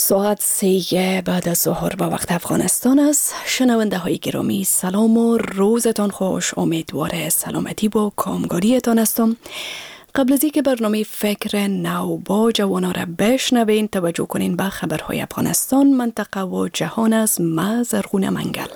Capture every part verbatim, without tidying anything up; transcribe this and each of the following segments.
ساعت سه بعد از ظهر به وقت افغانستان است. شنونده های گرامی سلام و روزتان خوش. امیدوار سلامتی و کامگاریتان هستم. قبل از اینکه برنامه فکر نو با جوانا را بشنوین، توجه کنین به خبرهای افغانستان، منطقه و جهان از ما زرغون منگل.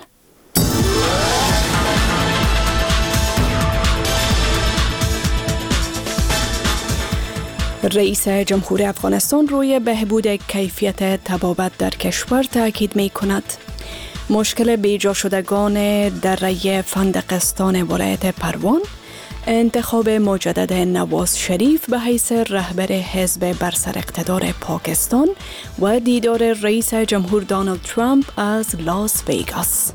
رئیس جمهور افغانستان روی بهبود کیفیت طبابت در کشور تاکید می کند. مشکل بیجا شدگان دره فندقستان ولایت پروان، انتخاب مجدد نواز شریف به حیث رهبر حزب بر سر اقتدار پاکستان و دیدار رئیس جمهور دونالد ترامپ از لاس ویگاس.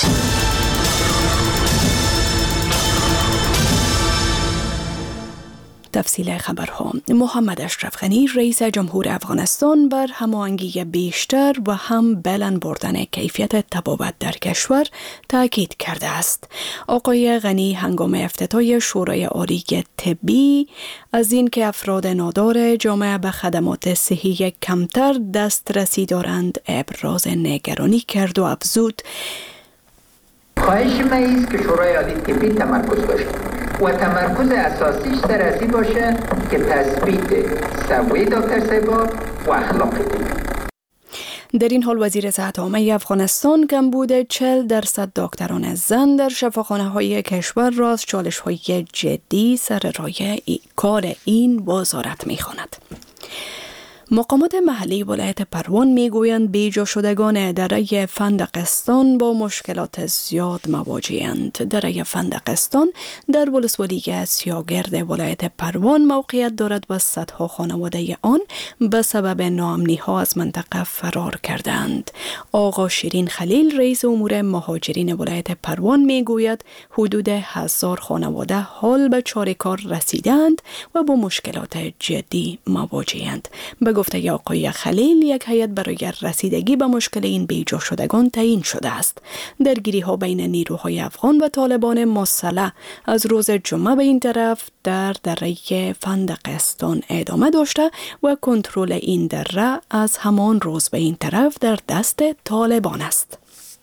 تفصیل خبرها. محمد اشرف غنی رئیس جمهور افغانستان بر هماهنگی بیشتر و هم بلند بردن کیفیت طبابت در کشور تاکید کرده است. آقای غنی هنگام افتتاح شورای عالی طبی از این که افراد نادار جامعه به خدمات صحی کمتر دسترسی دارند ابراز نگرانی کرد و افزود: خواهش من است که شورای عالی طبی تمرکز داشته و تمرکز اساسیش در ازی باشه که تثبیت سوی دکتر صاحبا و اخلاق دید. در این حال وزیر صحت عامه افغانستان کمبود چهل درصد دکتران زن در شفاخانه های کشور را از چالش های جدی سر راه کار این وزارت می خواند. مقامات محلی ولایت پروان میگویند بیجا شدگان دره فندقستان با مشکلات زیاد مواجه‌اند. دره فندقستان در ولسوالی سیاگرد ولایت پروان موقعیت دارد و صدها خانواده آن به سبب ناامنی‌ها از منطقه فرار کردند. آقا شیرین خلیل رئیس امور مهاجرین ولایت پروان میگوید حدود هزار خانواده حال به چاره‌کار رسیدند و با مشکلات جدی مواجه‌اند. به گفته آقای خلیل، یک هیئت برای رسیدگی به مشکل این بیجا شدگان تعیین شده است. درگیری ها بین نیروهای افغان و طالبان مسلح از روز جمعه به این طرف در دره فندقستان ادامه داشته و کنترل این دره از همان روز به این طرف در دست طالبان است.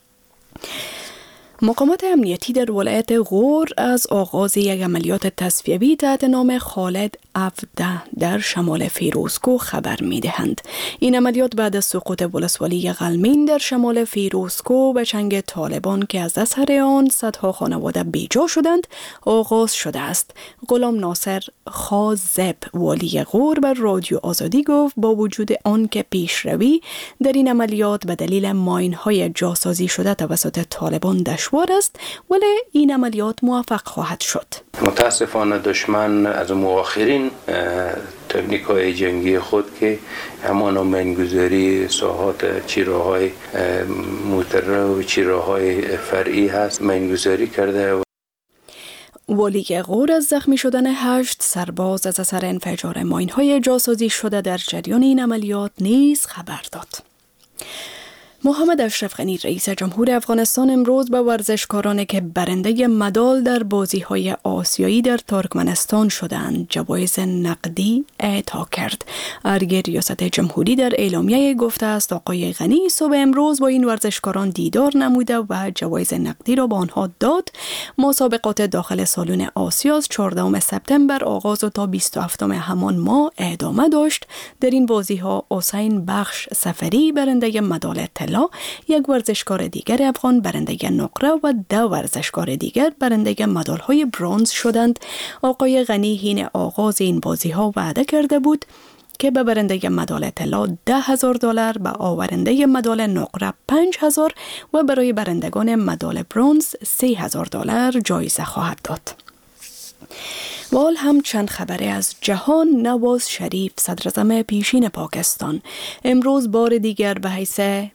مقامات امنیتی در ولایت غور از آغاز یک عملیات تصفیوی تحت نام خالد افده در شمال فیروزکوه خبر می دهند. این عملیات بعد از سقوط ولسوالی قلمین در شمال فیروزکوه به چنگ طالبان که از اثر آن صدها خانواده بیجا شدند آغاز شده است. غلام ناصر خازب والی غور بر رادیو آزادی گفت با وجود آن که پیشروی در این عملیات به دلیل ماین‌های جاسازی شده توسط طالبان دشوار است، ولی این عملیات موفق خواهد شد. متاسفانه دشمن از مؤخرین تکنیک های جنگی خود که همان منگذاری ساحات چیراهای موتره و چیراهای فرعی هست منگذاری کرده. والی غور از زخمی شدن هشت سرباز از اثر انفجار ماین‌های جاسازی شده در جریان این عملیات نیز خبر داد. محمد اشرف غنی رئیس جمهور افغانستان امروز به ورزشکارانی که برنده مدال در بازی‌های آسیایی در ترکمنستان شدند جوایز نقدی اعطا کرد. ارگ ریاست جمهوری در اعلامیه گفته است آقای غنی صبح امروز با این ورزشکاران دیدار نموده و جوایز نقدی را به آنها داد. مسابقات داخل سالن آسیا از چهاردهم سپتامبر آغاز و تا بیست و هفتم همان ماه ادامه داشت. در این بازی‌ها حسین بخش سفری برنده مدال طلا، یک ورزشکار دیگر افغان برنده نقره و دو ورزشکار دیگر برنده مدال‌های برنز شدند. آقای غنی حین آغاز این بازی‌ها وعده کرده بود که به برنده مدال طلا ده هزار دلار، به آورنده مدال نقره پنج هزار و برای برندگان مدال برنز سه هزار دلار جایزه خواهد داد. و حال هم چند خبره از جهان. نواز شریف صدراعظم پیشین پاکستان امروز بار دیگر به حیث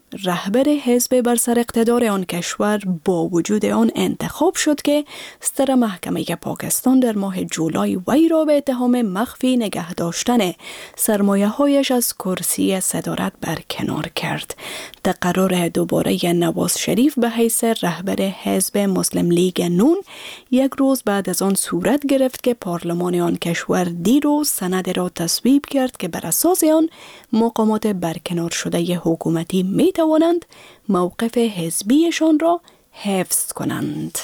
رهبر حزب بر سر اقتدار آن کشور با وجود آن انتخاب شد که ستر محکمه پاکستان در ماه جولای وی را به اتهام مخفی نگه داشتن سرمایه هایش از کرسی صدارت برکنار کرد. تقرر دوباره نواز شریف به حیث رهبر حزب مسلم لیگ نون یک روز بعد از آن صورت گرفت که پارلمان آن کشور دیروز سند را تصویب کرد که بر اساس آن مقامات برکنار شده حکومتی می توانند موقف حزبیشان را حفظ کنند.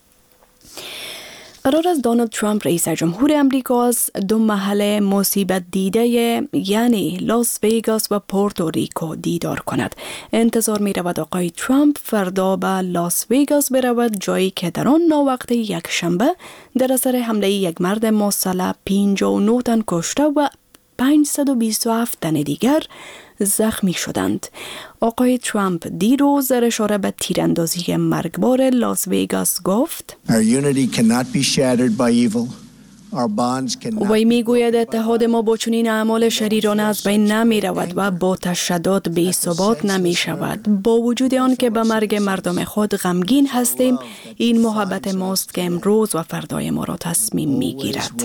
قرار است دونالد ترامپ رئیس جمهور امریکا از دو محل مصیبت دیده یعنی لاس ویگاس و پورتوریکو دیدار کند. انتظار می رود آقای ترامپ فردا به لاس ویگاس برود، جایی که در آن ناوقت یک شنبه در اثر حمله یک مرد مسلح پنجاه و نه تن کشته و پانصد و بیست و هفت تن دیگر زخمی شدند. آقای ترامپ دیروز در اشاره به تیراندازی مرگبار لاس ویگاس گفت: وی می گوید اتحاد ما با چنین اعمال شریرانه از بین نمی رود و با تشدد بی ثبات نمی شود. با وجود آن که به مرگ مردم خود غمگین هستیم، این محبت ماست که امروز و فردای ما را تصمیم می گیرد.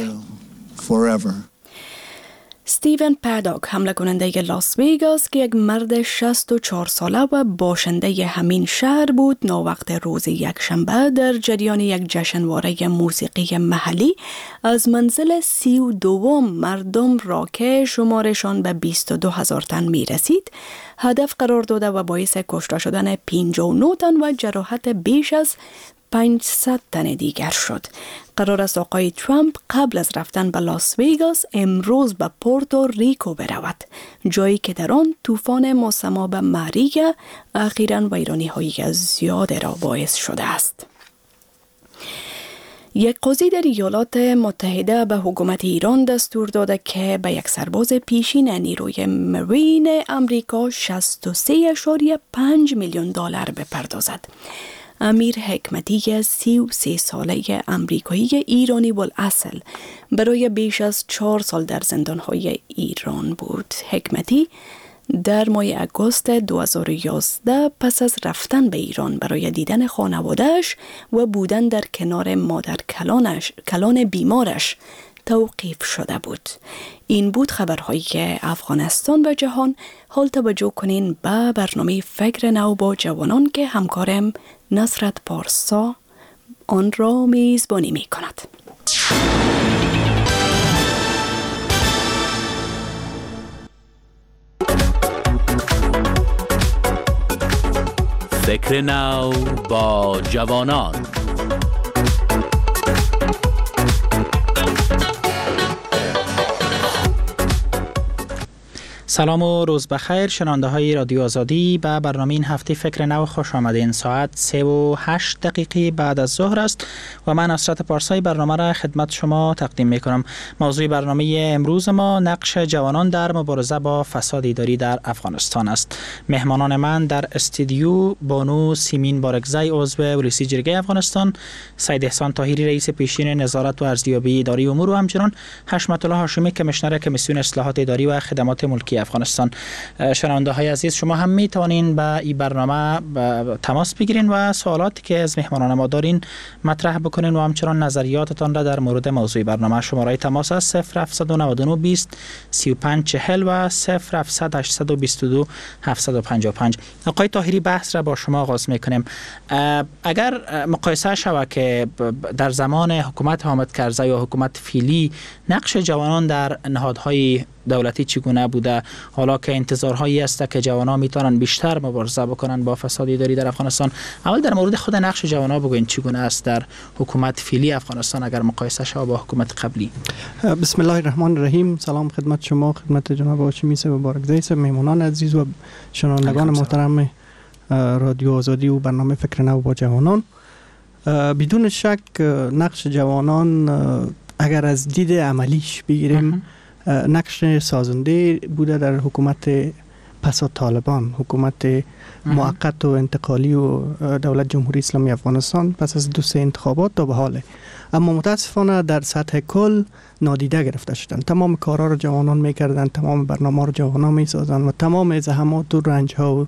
استیون پادوک، حمله کننده لاس ویگاس که یک مرد شصت و چهار ساله و باشنده همین شهر بود، ناوقت روز یک شنبه در جریان یک جشنواره موسیقی محلی از منزل سی و دوم مردم را که شمارشان به بیست و دو هزار تن می رسید هدف قرار داده و باعث کشته شدن پنجاه و نه تن و جراحت بیش از پانصد تن دیگر شد. قرار است آقای ترامپ قبل از رفتن به لاس ویگاس امروز به پورتو ریکو برود، جایی که در آن طوفان مسما به ماریا اخیراً ویرانی‌های زیاد را باعث شده است. یک قاضی در ایالات متحده به حکومت ایران دستور داده که به یک سرباز پیشین نیروی مرین امریکا شصت و سه اشاریه پنج میلیون دلار بپردازد. امیر حکمتی سی و سه ساله امریکایی ایرانی بالاصل برای بیش از چهار سال در زندانهای ایران بود. حکمتی در ماه اگست دو هزار و یازده پس از رفتن به ایران برای دیدن خانواده‌اش و بودن در کنار مادر کلانش کلان بیمارش توقیف شده بود. این بود خبرهایی که افغانستان و جهان. حال توجه کنین به برنامه فکر نو با جوانان که همکارم نصرت پارسا آن را میزبانی می کند. فکر نو با جوانان. سلام و روز بخیر شنونده های رادیو آزادی. به برنامه این هفته فکر نو خوش آمدین. ساعت سه و هشت دقیقه بعد از ظهر است و من نصرت پارسایی برنامه را خدمت شما تقدیم می کنم. موضوع برنامه امروز ما نقش جوانان در مبارزه با فساد اداری در افغانستان است. مهمانان من در استودیو بانو سیمین بارگزی عضو ولسی جرگه افغانستان، سید احسان طاهری رئیس پیشین نظارت و ارزیابی اداری امور و همچنین حشمت الله هاشمی کمیشنر کمیسیون اصلاحات اداری و خدمات ملکی افغانستان. شنونده های عزیز، شما هم می توانین به این برنامه تماس بگیرین و سوالاتی که از مهمانان ما دارین مطرح بکنین و همچنان نظریاتتان را در مورد موضوع برنامه. شماره تماس است صفر هفت نه نه بیست سی و پنج چهل و صفر هفت هشت دو دو هفت پنج پنج. آقای طاهری، بحث را با شما آغاز میکنیم. اگر مقایسه شود که در زمان حکومت حامد کرزی و حکومت فعلی نقش جوانان در نهادهای دولتی چگونه بوده، حالا که انتظارهایی است که جوانان میتونن بیشتر مبارزه بکنن با فساد اداری در افغانستان، اول در مورد خود نقش جوانان بگوین چگونه است در حکومت فعلی افغانستان اگر مقایسه شود با حکومت قبلی؟ بسم الله الرحمن الرحیم. سلام خدمت شما، خدمت جناب هاشمی صاحب مبارکزی، مهمانان عزیز و شنوندگان محترم رادیو آزادی و برنامه فکر نو با جوانان. بدون شک نقش جوانان اگر از دید عملیش بگیریم نقش سازنده بوده در حکومت پس از طالبان، حکومت موقت و انتقالی و دولت جمهوری اسلامی افغانستان پس از دو سه انتخابات تا به حاله. اما متاسفانه در سطح کل نادیده گرفته شدن. تمام کارها رو جوانان میکردن، تمام برنامه رو جوانان میسازن و تمام زحمات و رنج ها و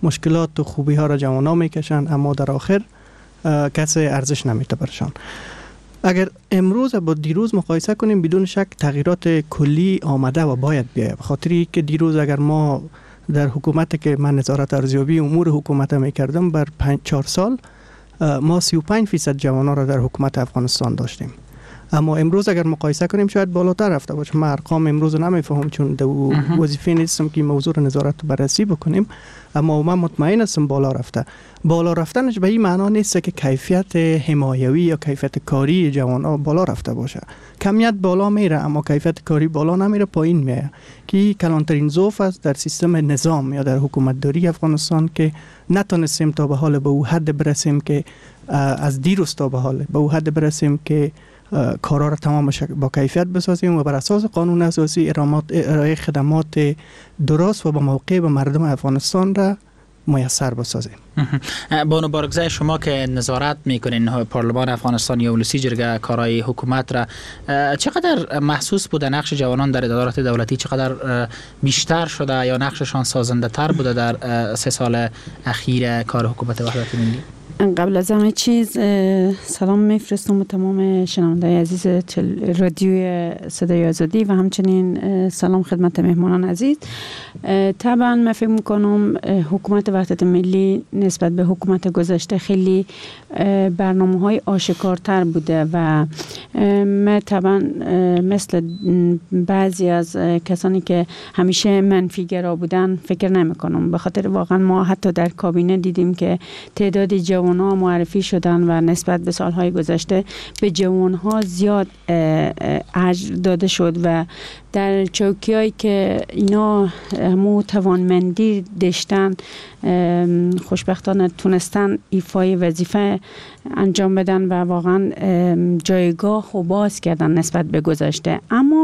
مشکلات و خوبی ها را جوانان میکشند، اما در آخر کسی ارزش نمیده برشان. اگر امروز با دیروز مقایسه کنیم، بدون شک تغییرات کلی آمده و باید بیاید. بخاطری که دیروز اگر ما در حکومت که من نظارت ارزیابی امور حکومت میکردم بر پنج چهار سال، ما سی و پنج فیصد جوانان را در حکومت افغانستان داشتیم. اما امروز اگر مقایسه کنیم شاید بالاتر رفته باشه. من ارقام امروز نمیفهم چون در وظیفه نیستم که موضوع نظارت بررسی بکنیم، اما من مطمئن هستم بالا رفته. بالا رفتنش به این معنا نیست که کیفیت حمایوی یا کیفیت کاری جوانان بالا رفته باشه. کمیت بالا میره اما کیفیت کاری بالا نمیره، پایین میره، که کلانترین ضعف است در سیستم نظام یا در حکومت داری افغانستان که نتونستیم تا به حال به او حد برسیم که از دیروز تا به حال به او حد برسیم که کارا را تمام با کیفیت بسازیم و بر اساس قانون اساسی ارائه خدمات درست و با موقع به مردم افغانستان را میسر بسازیم. بانو بارگزای، شما که نظارت میکنین پارلمان افغانستان یا ولسی جرگه کارهای حکومت را، چقدر محسوس بوده نقش جوانان در ادارات دولتی؟ چقدر بیشتر شده یا نقششان سازنده تر بوده در سه سال اخیر کار حکومت وحدت ملی؟ قبل از همه چیز سلام میفرستم به تمام شنوندگان عزیز رادیوی صدای آزادی و همچنین سلام خدمت مهمانان عزیز. طبعا من فکر میکنم حکومت وحدت ملی نسبت به حکومت گذشته خیلی برنامه های آشکارتر بوده و من طبعا مثل بعضی از کسانی که همیشه منفی گرا بودن فکر نمی کنم، به خاطر واقعا ما حتی در کابینه دیدیم که تعداد جوان ها معرفی شدن و نسبت به سالهای گذشته به جوان ها زیاد اجر داده شد و در چوکیایی که اینا همو توانمندی داشتن خوشبختانه تونستن ایفای وظیفه انجام بدن و واقعا جایگاه و باز کردن نسبت به گذشته. اما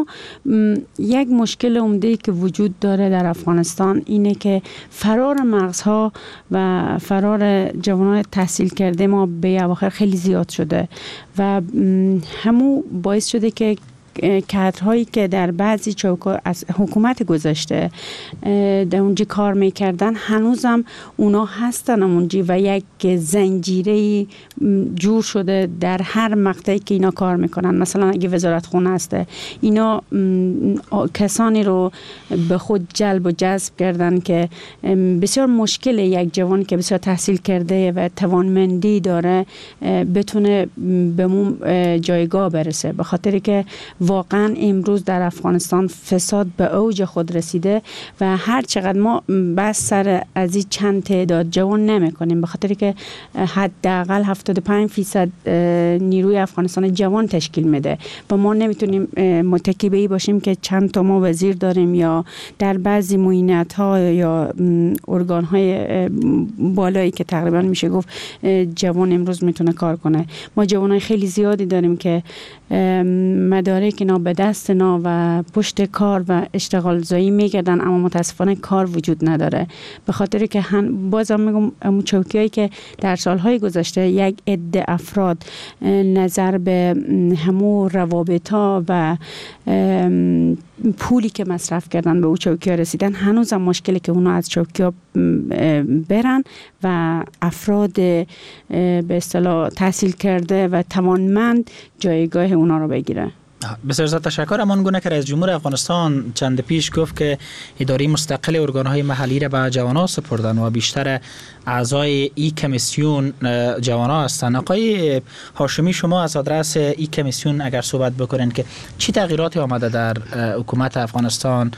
یک مشکل عمده که وجود داره در افغانستان اینه که فرار مغزها و فرار جوانان تحصیل کرده ما به اواخر خیلی زیاد شده و همو باعث شده که کادرهایی که در بعضی چوکا از حکومت گذشته در اونجا کار میکردن هنوزم اونا هستن اونجا و یک زنجیره جور شده در هر مقطعی که اینا کار میکنن. مثلا اگه وزارت خونه هسته، اینا کسانی رو به خود جلب و جذب کردن که بسیار مشکل یک جوان که بسیار تحصیل کرده و توانمندی داره بتونه به اون جایگاه برسه، به خاطر که واقعا امروز در افغانستان فساد به اوج خود رسیده و هر چقدر ما بس سر از این چند تعداد جوان نمی کنیم، به خاطر که حداقل هفتاد و پنج فیصد نیروی افغانستان جوان تشکیل میده و ما نمیتونیم متکی به این باشیم که چند تا ما وزیر داریم یا در بعضی معینت ها یا ارگان های بالایی که تقریبا میشه گفت جوان امروز میتونه کار کنه. ما جوانای خیلی زیادی داریم که مدارک اینا به دست نا و پشت کار و اشتغال زایی میگردن اما متاسفانه کار وجود نداره، به خاطر که بازم میگم همون چوکیایی که در سالهای گذشته یک عده افراد نظر به همون روابطا و پولی که مصرف کردن به او چوکیا رسیدن، هنوز هم مشکلی که اونا از چوکیا برن و افراد به اصطلاح تحصیل کرده و توانمند جایگاه اونا رو بگیره. بسیار زیاد تشکر. امان گونه که رئیس جمهور افغانستان چند پیش گفت که اداره مستقل ارگان‌های محلی را به جوانان سپردن و بیشتر اعضای ای کمیسیون جوانان هستند. آقای هاشمی، شما از آدرس ای کمیسیون اگر صحبت بکنین که چی تغییراتی آمده در حکومت افغانستان،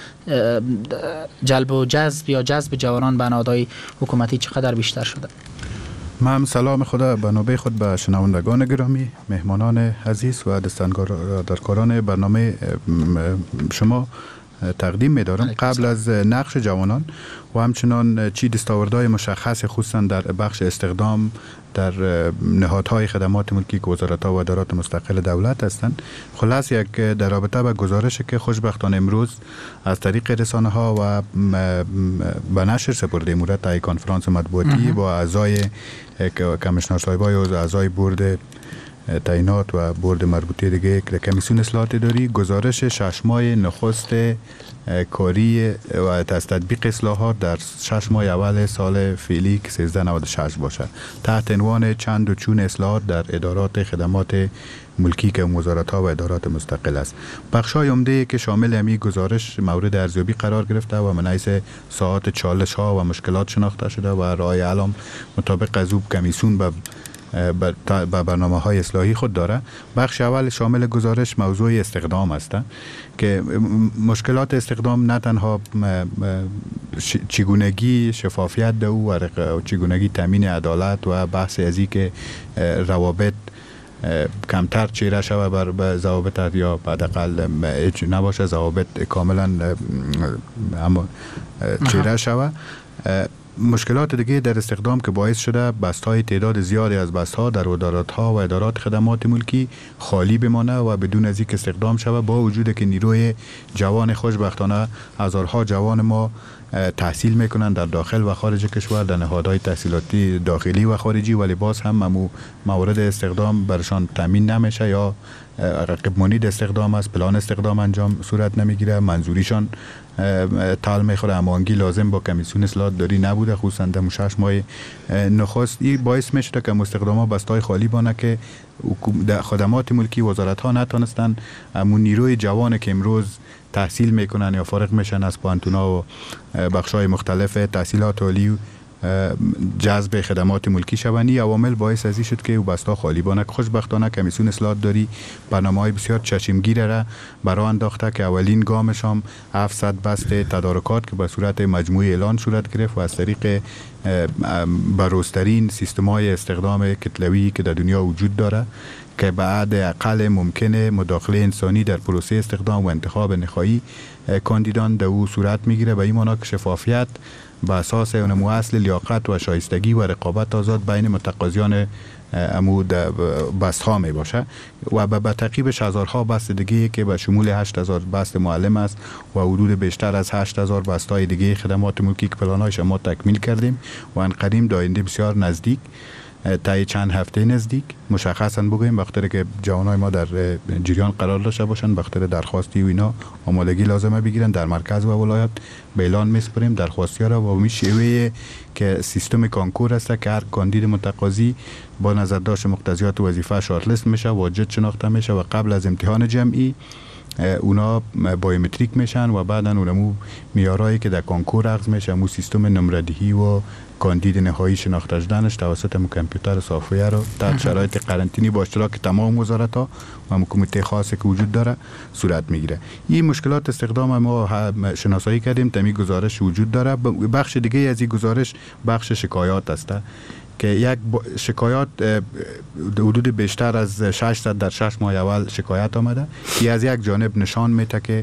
جلب و جذب یا جذب جوانان به نهادهای حکومتی چقدر بیشتر شده؟ من سلام خدا به نوبه خود به شنوندگان گرامی، مهمانان عزیز و دستاندرکاران برنامه شما تقدیم می‌دارم. قبل از نقش جوانان و همچنان چی دستاوردهای مشخص خصوصا در بخش استخدام در نهادهای خدمات ملکی که وزارت‌ها و ادارات مستقل دولت هستند، خلاص یک در رابطه با گزارشی که خوشبختانه امروز از طریق رسانه‌ها و به نشر سپرده مورد تا کنفرانس مطبوعاتی با اعضای کمیشنر صاحبای و اعضای بورد تعیینات و بورد مربوطه دیگه که کمیسیون اصلاحات اداری گزارش شش ماه نخست کاری و از تطبیق اصلاحات در شش ماه اول سال فعلی که سیزده نود و شش باشه تحت عنوان چند و چون اصلاحات در ادارات خدمات ملکی که وزارت ها و ادارات مستقل است. بخش های عمده که شامل همی گزارش مورد ارزیابی قرار گرفته و من حیث ساعات چالش ها و مشکلات شناخته شده و رای علم مطابق از او کمیسیون به با برنامه های اصلاحی خود داره. بخش اول شامل گزارش موضوع استخدام است که مشکلات استخدام نه تنها چگونگی شفافیت دو و چگونگی تامین عدالت و بحث ازی که روابط کمتر چیره شوه بر به ضوابط یا حداقل نباشه ضوابط کاملا اما چیره شوه. مشکلات دیگه در استخدام که باعث شده بست‌های تعداد زیادی از بست‌ها در ادارات‌ها و ادارات خدمات ملکی خالی بمانه و بدون از اینکه استخدام شود، با وجود که نیروی جوان خوشبختانه هزارها جوان ما تحصیل میکنن در داخل و خارج کشور در نهادهای تحصیلاتی داخلی و خارجی، ولی باز هم ممو مورد استخدام برشان تامین نمیشه یا رقیب مانید استخدام است، پلان استخدام انجام صورت نمیگیره، منظوریشان تال میخوره. امانگی لازم با کمیسیون اصلاحات داری نبوده، خصوصا در شش ماه نخست. این باعث میشه که استخدام‌ها بستای خالی بانه که در خدمات ملکی وزارت ها نتونستن امون نیروی جوان که امروز تحصیل میکنن یا فارغ میشن از پانتونا و بخشای مختلف تحصیلات عالی جذب خدمات ملکی شونی عوامل باعث ازی شد که او بستا خالی بانه. خوشبختانه کمیسیون اصلاحات داری برنامه‌های بسیار چشمگیر را برای انداخته که اولین گامش هم هفتصد بست تدارکات که به صورت مجموعی اعلان صورت گرفت و از طریق بروزترین سیستم‌های استخدام کتلوی که در دنیا وجود داره که بعد اقل ممکنه مداخله انسانی در پروسه استخدام و انتخاب نهایی کاندیدان در او صورت میگیره. به این معنا که شفافیت به اساس نمو اصل لیاقت و شایستگی و رقابت آزاد بین متقاضیان امود بست ها می باشه و به تعقیبش هزارها بست دیگه که به شمول هشت هزار بست معلم است و حدود بیشتر از هشت هزار بست های دیگه خدمات ملکی که پلانایش ما تکمیل کردیم و انقدیم داینده بسیار نزدیک تا چند هفته نزدیک مشخصا بگویم بخاطر که جوانای ما در جریان قرار داشته باشن، بخاطر درخواستی و اینا آمادگی لازمه بگیرن در مرکز و ولایت به اعلان میسپریم درخواستی ها و می شیوه که سیستم کانکور است که هر کاندید متقاضی با نظر داشت مقتضیات وظیفه شارت لیست میشه، واجد شناخته میشه و قبل از امتحان جمعی اونا بایومتریک میشن و بعدا اونمو میارایی که در کانکور اخذ میشه مو سیستم نمردهی و کاندید نهایی شناخته شدنش توسط کامپیوتر سافویر رو در شرایط قرنطینی با اشتراک تمام وزارت ها و کمیته خاصی که وجود داره صورت میگیره. این مشکلات استخدام ما شناسایی کردیم، تمی گزارش وجود داره. بخش دیگه از این گزارش بخش شکایات است که یک شکایات حدود بیشتر از ششصد در شش ماه اول شکایت آمده که از یک جانب نشان میده که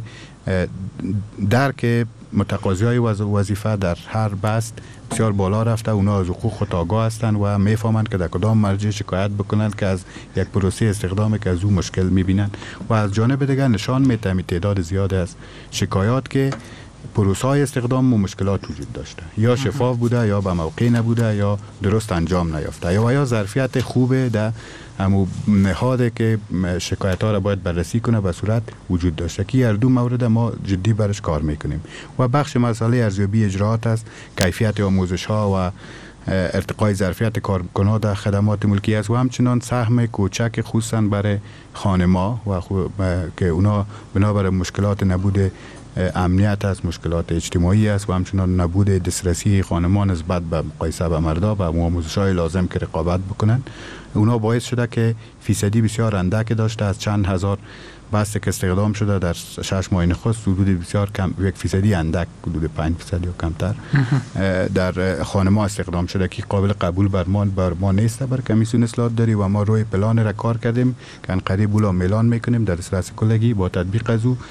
درک متقاضیای وظیفه در هر بست بسیار بالا رفته، اونا از حقوق خود آگاه هستند و میفهمند که در کدام مرجع شکایت بکنند که از یک پروسه استخدام که از او مشکل میبینند و از جانب دیگر نشان میده تعداد زیاد از شکایات که پروسه های استخدام و مشکلات وجود داشته، یا شفاف بوده یا به موقع نبوده یا درست انجام نیافته یا یا ظرفیت خوبه در همو نهاده که شکایت ها را باید بررسی کنه به صورت وجود داشته که هر دو مورد ما جدی برش کار میکنیم. و بخش مسئله ارزیابی اجراعات است، کیفیت آموزش ها و ارتقای ظرفیت کارکنان در خدمات ملکی است و همچنان سهم کوچک خصوصا برای خانما و که اونا بنابر مشکلات نبود امنیت است، مشکلات اجتماعی است و همچنان نبود دسترسی خانمان نسبت به مقایسه به مردا و آموزش‌های لازم که رقابت بکنن، اونا باعث شده که فیصدی بسیار اندک داشته. از چند هزار بسته که استخدام شده در شش ماه نخست حدود بسیار کم، یک فیصدی اندک، حدود پنج فیصد یا کمتر در خانما استخدام شده که قابل قبول بر ما بر ما نیست. بر کمیسیون اصلاحات داری و ما روی پلان را کار کردیم که ان قریب اولا اعلان میکنیم در صورت کلگی با تطبیق از او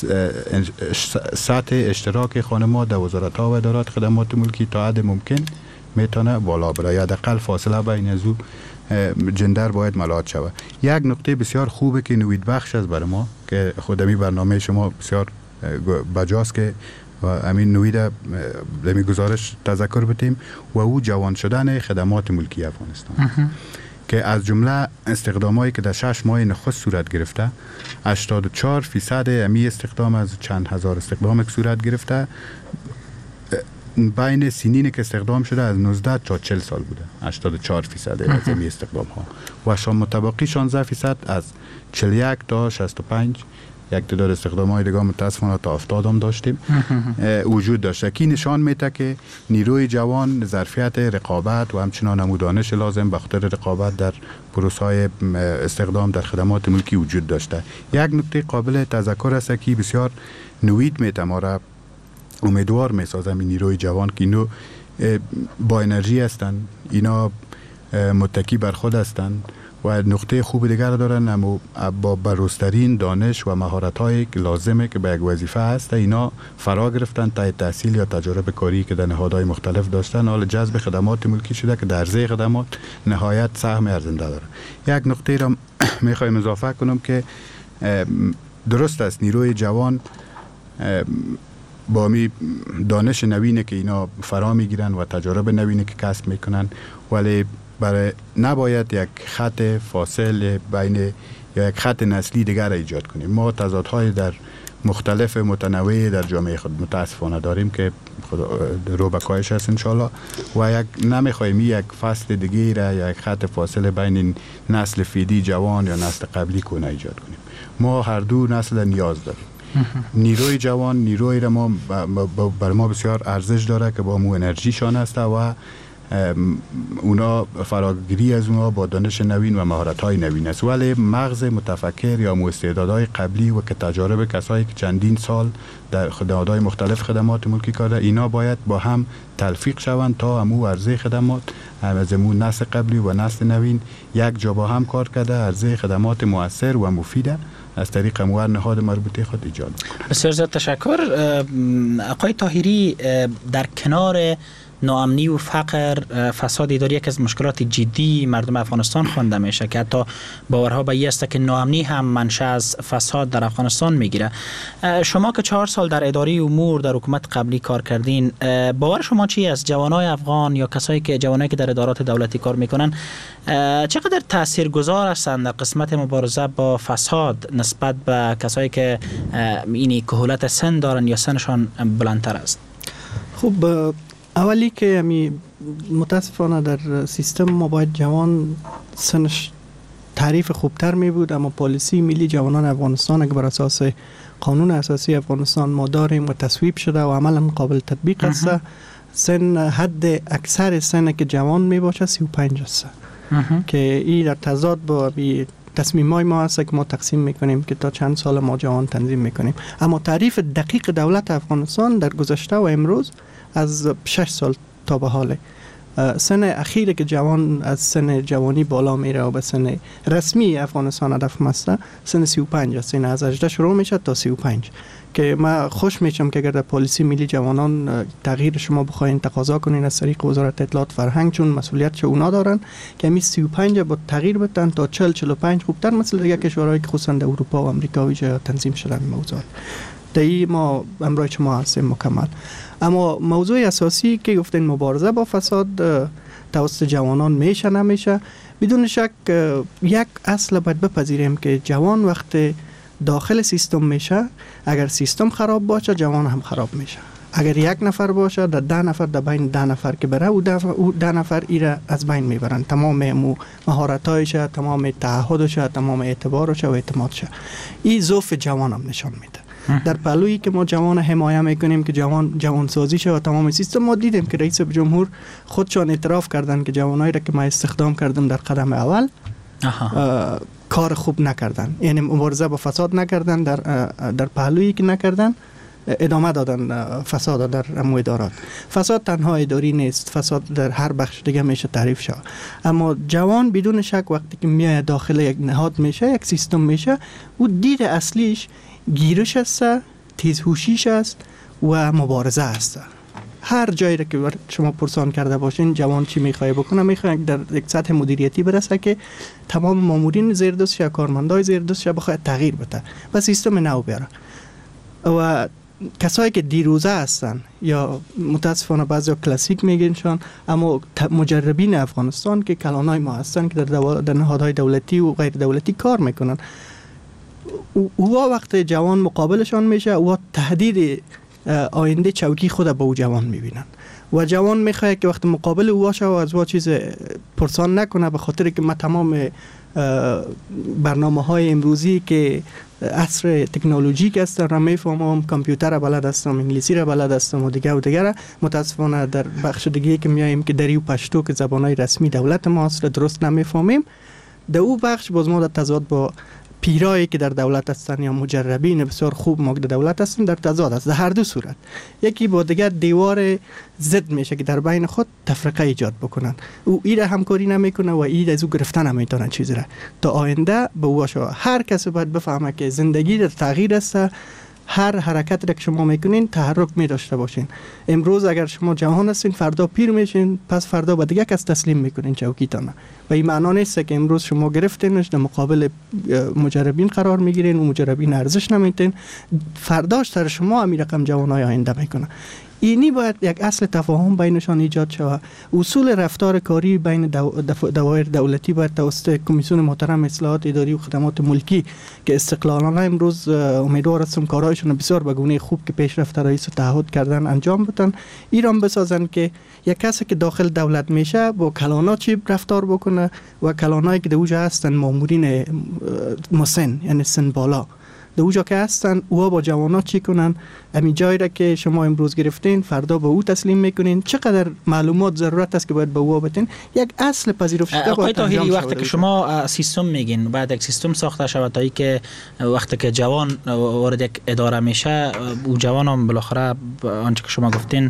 سطح اشتراک خانما در وزارت ها و ادارات خدمات ملکی تا حد ممکن میتونه بالا بره یا حداقل فاصله بین از او جندر باید ملاحظه شود. یک نکته بسیار خوبه که نوید بخش است برای ما که خودمی برنامه شما بسیار بجاست که و امین نوید دمی گزارش تذکر بتیم و او جوان شدن خدمات ملکی افغانستان. که از جمله استخدامایی که در شش ماه نخست صورت گرفته هشتاد و چهار فیصد امی استخدام از چند هزار استخدام که صورت گرفته بین سنینی که استخدام شده از نوزده تا چهل سال بوده. هشتاد و چهار فیصد از امی استخدام ها و شام متبقی شانزده فیصد از چهل و یک تا شصت و پنج. یک تعداد استخدام های دیگه متاسفانه تا هفتاد هم داشتیم وجود داشته که نشان میده که نیروی جوان ظرفیت رقابت و همچنان هم دانش لازم به خاطر رقابت در پروسه های استخدام در خدمات ملکی وجود داشته. یک نکته قابل تذکر است که بسیار نوید میته ما را امیدوار میسازم این نیروی جوان که اینو با انرژی هستند، اینا متکی بر خود هستند و نقطه خوب دیگر دارن، اما با بروزترین دانش و مهارت‌های لازمه که به یک وظیفه هست اینا فرا گرفتن تا تحصیل یا تجربه کاری که در نهادهای مختلف داشتن حال جذب خدمات ملکی شده که در عرضه خدمات نهایت سهم ارزنده داره. یک نقطه را میخوایم اضافه کنم که درست است نیروی جوان با می دانش نوینه که اینا فرا میگیرن و تجربه نوینه که کسب میکنن، ولی برای نباید یک خط فاصل بین یا یک خط نسلی دیگر را ایجاد کنیم. ما تضادهای در مختلف متنوع در جامعه خود متاسفانه داریم که رو به کاهش هست انشالله و یک نمیخوایم یک فصل دیگه را یا یک خط فاصله بین نسل فیدی جوان یا نسل قبلی کنه ایجاد کنیم. ما هر دو نسل نیاز داریم. نیروی جوان نیروی را ما بر ما بسیار ارزش داره که با مو انرژیشان هسته و اونا فراگیری از اونا با دانش نوین و مهارت‌های نوین است، ولی مغز متفکر یا استعدادهای قبلی و که تجارب کسایی که چندین سال در خدمات‌های مختلف خدمات ملکی کرده اینا باید با هم تلفیق شوند تا همو عرضه خدمات از امو نسل قبلی و نسل نوین یک جا با هم کار کرده عرضه خدمات مؤثر و مفیده از طریق امور نهاد مربوطه خود ایجاد کنه. بسیار زیاد تشکر. آقای طاهری، در کنار ناامنی و فقر، فساد اداری یک از مشکلات جدی مردم افغانستان خوانده میشه که حتی باورها به این است که ناامنی هم منشأ از فساد در افغانستان میگیره. شما که چهار سال در اداره امور در حکومت قبلی کار کردین، باور شما چی است؟ جوانای افغان یا کسایی که جوانایی که در ادارات دولتی کار میکنن چقدر تاثیرگذار هستند در قسمت مبارزه با فساد نسبت به کسایی که اینی کهولت سن دارن یا سنشان بلندتر است؟ خب اولی که همی متاسفانه در سیستم ما باید جوان سنش تعریف خوبتر می بود، اما پالیسی ملی جوانان افغانستان که بر اساس قانون اساسی افغانستان ما داریم و تصویب شده و عملا قابل تطبیق است، سن حد اکثر سن که جوان می باشه سی و پنج است که این در تضاد با تصمیم های ما هست که ما تقسیم میکنیم که تا چند سال ما جوان تنظیم میکنیم، اما تعریف دقیق دولت افغانستان در گذشته و امروز از شش سال تا به حال سن اخیره که جوان از سن جوانی بالا میره و به سن رسمی افغانستان هدف مسته سن سی و پنج است. این از هجده شروع میشه تا سی و پنج که من خوش میشم که اگر در پالیسی ملی جوانان تغییر شما بخواین تقاضا کنین از طریق وزارت اطلاعات فرهنگ، چون مسئولیت چه اونا دارن که می سی و پنج با تغییر بدن تا چهل چهل و پنج خوبتر مثل دیگه کشورهایی که خصوصا در اروپا و امریکا ویژه تنظیم شدن موضوع دایی ما امروز شما هستیم مکمل. اما موضوع اساسی که گفتین مبارزه با فساد توسط جوانان میشه نمیشه، بدون شک یک اصل باید بپذیریم که جوان وقت داخل سیستم میشه، اگر سیستم خراب باشه جوان هم خراب میشه. اگر یک نفر باشه در ده نفر در بین ده نفر که بره او ده نفر ایره از بین میبرن، تمام مهارتایش، تمام تعهدش، تمام اعتبارش و اعتمادش. این ضعف جوان هم نشان میده. در پهلویی که ما جوان حمایت میکنیم که جوان جوان سازی شه و تمام سیستم، ما دیدیم که رئیس جمهور خودشان اعتراف کردن که جوانایی را که ما استخدام کردم در قدم اول کار خوب نکردن، یعنی مبارزه با فساد نکردن، در در پهلویی که نکردن ادامه دادن فساد در امو ادارات. فساد تنها اداری نیست، فساد در هر بخش دیگه میشه تعریف شد. اما جوان بدون شک وقتی که میای داخل یک نهاد میشه، یک سیستم میشه، او دید اصلیش گیرش است، تیزهوشیش است و مبارزه است. هر جایی را که شما پرسان کرده باشین جوان چی میخواد بکنه، میخواد در یک سطح مدیریتی برسه که تمام مامورین زیردست یا کارمندای زیردست بخواد تغییر بده و سیستم نو بیاره. و کسایی که دیروزه هستن یا متاسفانه بعضی کلاسیک میگنشان، اما مجربین افغانستان که کلانای ما هستن که در, در نهادهای دولتی و غیر دولتی کار میکنن، او وقت جوان مقابلشان میشه، او تهدید آینده چوکی خود به او جوان میبینن و جوان میخواد که وقت مقابل او باشه و از او چیز پرسان نکنه، به خاطر که ما تمام برنامه های امروزی که عصر تکنولوژیک است را میفهمم، کامپیوتر را بلد هستم، انگلیسی را بلد هستم و دیگه و دیگه. متاسفانه در بخش دیگه که میایم که دری و پشتو که زبانهای رسمی دولت ماست را درست نمیفهمیم، در او بخش باز ما در تضاد با پیرایی که در دولت هستن یا مجربین بسیار خوب ما در دولت هستن در تضاد است. در هر دو صورت یکی با دیگر دیوار ضد میشه که در بین خود تفرقه ایجاد بکنن. او ایره همکاری نمیکنه و ایره از او گرفتن نمیتونن چیزی را. تا آینده به او شو هر کس باید بفهمه که زندگی در تغییر است. هر حرکت را که شما میکنین تحرک می داشته باشین. امروز اگر شما جوان هستین فردا پیر میشین، پس فردا به دیگه کس تسلیم میکنین چوکیتان. و این معنا نیست که امروز شما گرفتینش در مقابل مجربین قرار میگیرین و مجربین ارزش نمیدین، فرداش سر شما همین رقم جوانای آینده میکنه. اینی باید یک اصل تفاهم بینشان ایجاد شود. اصول رفتار کاری بین دوایر دولتی باید توسط کمیسیون محترم اصلاحات اداری و خدمات ملکی که استقلالانه امروز امیدوار هستم کارهایشون بسیار به گونه خوب که پیشرفت رئیس تعهد کردن انجام بدن، ایران بسازن که یک کسی که داخل دولت میشه با کلانا چی رفتار بکنه و کلانایی که دوجا هستن مامورین مسن یعنی سن بالا دوجا که هستن اوها با جوانا چی کنن، همین جایی را که شما امروز گرفتین فردا به او تسلیم میکنین، چقدر معلومات ضرورت است که باید به او بدین. یک اصل پذیرفته باید آقای طاهری انجام وقتی که شما سیستم میگین بعد یک سیستم ساخته شود تا که وقتی که جوان وارد یک اداره میشه او جوان هم بالاخره آنچه که شما گفتین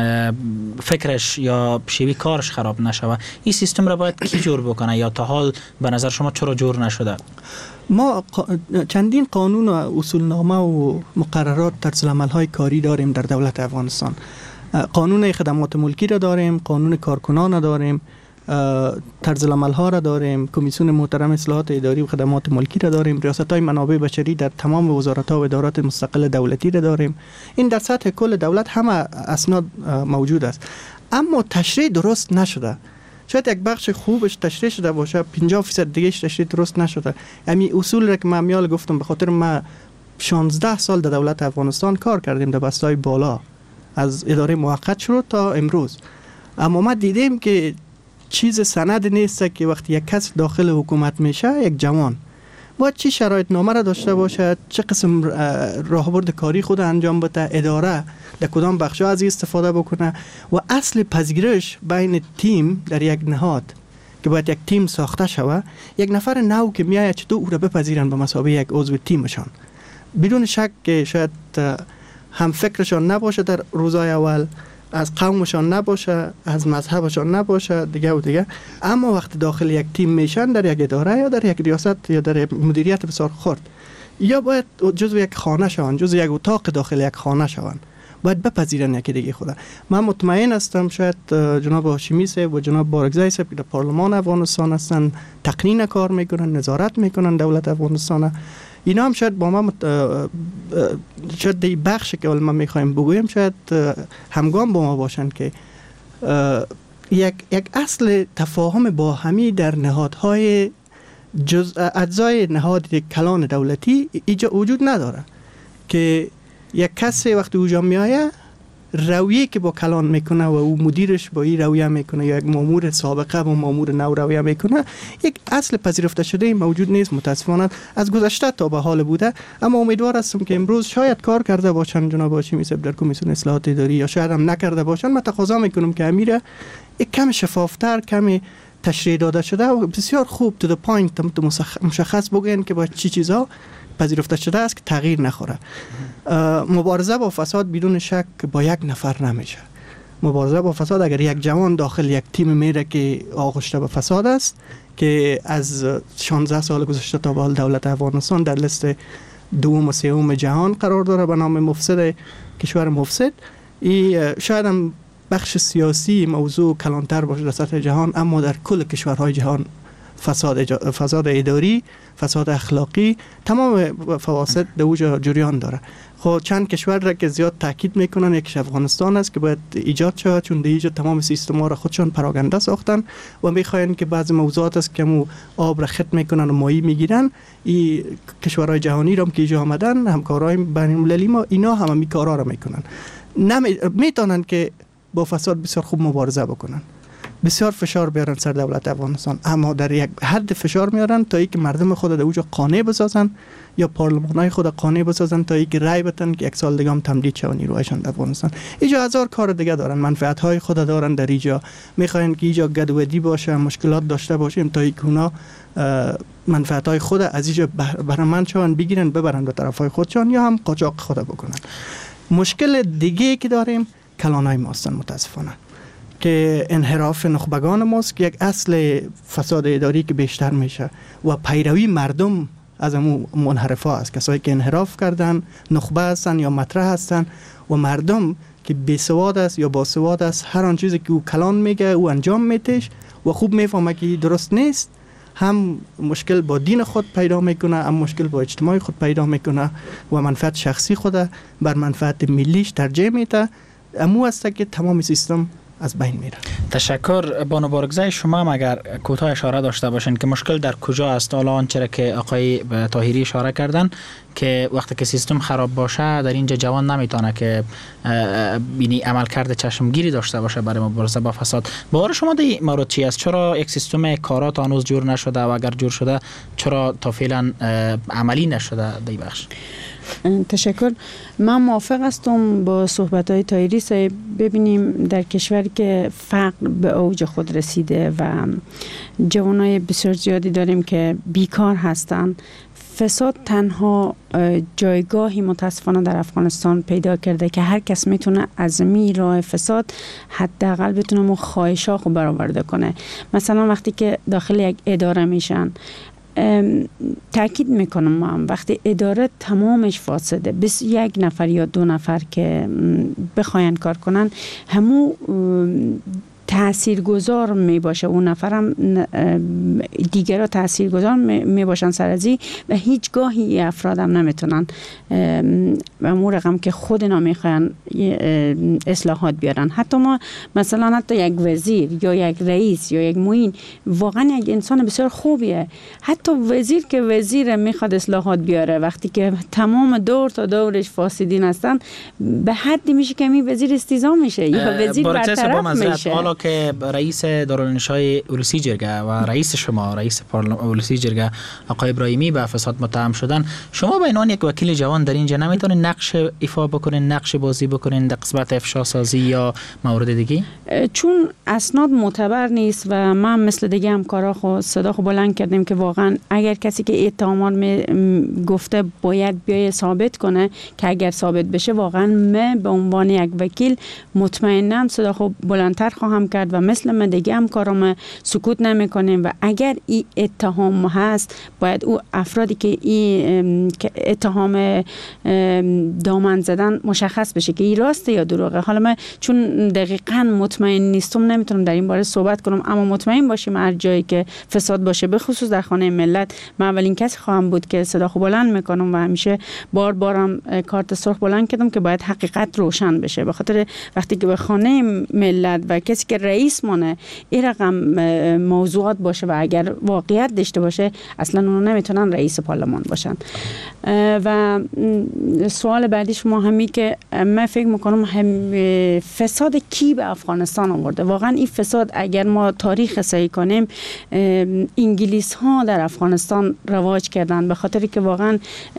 فکرش یا شیوه کارش خراب نشود، این سیستم را باید کی جور بکنه یا تا حال به نظر شما چرا جور نشده؟ ما چندین قانون و اصولنامه و مقررات طرزالعمل‌های کاری داریم در دولت افغانستان. قانون خدمات ملکی را داریم، قانون کارکنان را داریم، طرزالعمل‌ها را داریم، کمیسیون محترم اصلاحات اداری و خدمات ملکی را داریم، ریاست‌های منابع بشری در تمام وزارت‌ها و ادارات مستقل دولتی را داریم. این در سطح کل دولت همه اسناد موجود است، اما تشریع درست نشده. شاید یک بخش خوبش تشریح شده باشه، پنجاه درصد دیگهش تشریح درست نشده. همین اصول را که من میال گفتم به خاطر ما شانزده سال در دولت افغانستان کار کردیم در بسته‌های بالا از اداره موقت شروع تا امروز، اما ما دیدیم که چیز سند نیست که وقتی یک کس داخل حکومت میشه یک جوان باید چی شرایط نامه را داشته باشد، چه قسم راهبرد کاری خود انجام بده، اداره در کدام بخشا از استفاده بکنه و اصل پذیرش بین تیم در یک نهاد که باید یک تیم ساخته شود، یک نفر نو که میآید چطور او را بپذیرن به مثابه یک عضو تیمشان، بدون شک که شاید هم فکرشان نباشه در روزای اول، از قومشان نباشه، از مذهبشان نباشه دیگه و دیگه، اما وقتی داخل یک تیم میشن در یک اداره یا در یک ریاست یا در مدیریت بسیار خرد یا باید جزو یک خانه شوند، جزو یک اتاق داخل یک خانه شوند، باید بپذیرن یکی دیگه خدا. من مطمئن هستم شاید جناب هاشمی صاحب و جناب بارکزای صاحب که در پارلمان افغانستان هستن تقنین کار میکنن، نظارت میکنن دولت افغانستان، اینا هم شاید با ما مت... شاید دی بخش که ما میخوایم بگویم شاید همگام با ما باشن که یک یک اصل تفاهم با همی در نهادهای جز اجزای نهاد کلان دولتی ایجا وجود نداره که یک کسی وقتی اوجا میایه رویه که با کلان میکنه و او مدیرش با این رویه میکنه یا یک مامور سابقه با مامور نو رویه میکنه، یک اصل پذیرفته شده موجود نیست. متاسفانه از گذشته تا به حال بوده، اما امیدوار هستم که امروز شاید کار کرده باشن جناب هاشمی صاحب در کمیسیون اصلاحات اداری یا شاید هم نکرده باشن. من تقاضا میکنم که امیره یک کم شفافتر، کم تشریح داده شده و بسیار خوب تو the point مشخص بگن که با چی چیزا پذیرفته شده است که تغییر نخوره. مبارزه با فساد بدون شک با یک نفر نمیشه. مبارزه با فساد اگر یک جوان داخل یک تیم میره که آغشته به فساد است که از شانزده سال گذشته تا به حال دولت افغانستان در لیست دوم و سوم جهان قرار داره به نام مفسد کشور مفسد، این شاید هم بخش سیاسی موضوع کلانتر باشه در سطح جهان، اما در کل کشورهای جهان فساد اجا... فساد اداری، فساد اخلاقی، تمام فواسط در اوجا جریان داره. خب چند کشور را که زیاد تاکید میکنن، یکیش افغانستان است که باید ایجاد شود، چون در اینجا تمام سیستم ها را خودشان پراگنده ساختن و میخواین که بعضی موضوعات است که مو آب را خط میکنن و ماهی میگیرن. این کشورهای جهانی را که اینجا آمدن، همکارای بین المللی ما، اینا هم می کارا را میکنن. نمیتونن که با فساد بسیار خوب مبارزه بکنن، بسیار فشار بیارن سر دولت افغانستان، اما در یک حد فشار میارن تا اینکه مردم خود در اوجا قانع بسازن یا پارلمانای خود قانع بسازن تا اینکه رای بدن که یک سال دیگه هم تمدید شود نیروهایشان در افغانستان. اینجا هزار کار دیگه دارن، منفعت های خود دارن در اینجا، میخواین که اینجا گدودی باشه، مشکلات داشته باشیم تا اینکه اونا منفعت های خود از اینجا بهره‌مند شون، بگیرن ببرن به طرف های خودشان یا هم قاچاق خود بکنن. مشکل دیگه که داریم کلانای ما هستن متاسفانه، که انحراف نخبگان ماست که یک اصل فساد اداری که بیشتر میشه و پیروی مردم از امو منحرفا است. کسایی که انحراف کردن نخبه هستن یا مطرح هستن و مردم که بیسواد است یا باسواد است، هر آن چیزی که او کلان میگه او انجام میتش و خوب میفهمه که درست نیست، هم مشکل با دین خود پیدا میکنه، هم مشکل با اجتماع خود پیدا میکنه و منفعت شخصی خود بر منفعت ملیش ترجیح میده. امو است که تمام سیستم از بین میره. تشکر. بانو بارگزای، شما هم اگر کوتاه اشاره داشته باشین که مشکل در کجا است؟ حالا آنچه که آقای طاهری اشاره کردن که وقتی که سیستم خراب باشه در اینجا جوان نمیتونه که بینی عملکرد چشمگیری داشته باشه برای مبارزه با فساد. باور شما در این مورد چی است؟ چرا یک سیستم کارات هنوز جور نشده و اگر جور شده چرا تا فعلا عملی نشده در این بخش؟ تشکر. من موافق هستم با صحبت‌های طاهری صاحب. ببینیم در کشوری که فقر به اوج خود رسیده و جوانای بسیار زیادی داریم که بیکار هستن، فساد تنها جایگاهی متاسفانه در افغانستان پیدا کرده که هر کس میتونه از می راه فساد حداقل بتونه مو خواهشاخو برآورده کنه. مثلا وقتی که داخل یک اداره میشن، تاکید میکنم ما هم وقتی اداره تمامش فاسده، بس یک نفر یا دو نفر که بخواین کار کنن همو تاثیرگذار می باشه، اون نفرم دیگر را تاثیرگذار می باشن سر ازی و هیچگاهی افراد هم نمیتونن امور رقم که خود اینا میخوان اصلاحات بیارن. حتی ما مثلا حتی یک وزیر یا یک رئیس یا یک معین واقعا یک انسان بسیار خوبیه، حتی وزیر که وزیر میخواد اصلاحات بیاره وقتی که تمام دور تا دورش فاسدین هستن، به حدی میشه که می وزیر استیضا میشه یا وزیر برطرف میشه. حالا که رئیس دارالانشای اولوسی جرگه و رئیس شما رئیس پارلمان اولوسی جرگه آقای ابراهیمی به فساد متهم شدن، شما به عنوان یک وکیل جوان در اینجا نمیتونین نقش ایفا بکنین، نقش بازی بکنین در قسمت افشا سازی یا مورد دیگه؟ چون اسناد معتبر نیست و من مثل دیگه همکارا خو صدا خو بلند کردیم که واقعا اگر کسی که اتهامات گفته باید بیای ثابت کنه که اگر ثابت بشه واقعا من به عنوان یک وکیل مطمئنا صدا خو بلندتر خواهم کرد و مثل من دیگه هم کارم سکوت نمی کنیم و اگر این اتهام هست باید او افرادی که این اتهام دامن زدن مشخص بشه که این راسته یا دروغه. حالا من چون دقیقاً مطمئن نیستم نمیتونم در این باره صحبت کنم، اما مطمئن باشیم هر جایی که فساد باشه به خصوص در خانه ملت من اولین کسی خواهم بود که صدا خو بلند میکنم و همیشه بار بارم کارت سرخ بلند کردم که باید حقیقت روشن بشه. به خاطر وقتی که به خانه ملت و کسی که رئیس مونه این رقم موضوعات باشه و اگر واقعیت داشته باشه اصلا اونا نمیتونن رئیس پارلمان باشن. و سوال بعدی شما همی که من فکر میکنم هم فساد کی به افغانستان آورده. واقعا این فساد اگر ما تاریخ صحیح کنیم انگلیس ها در افغانستان رواج کردن، به خاطر که واقعا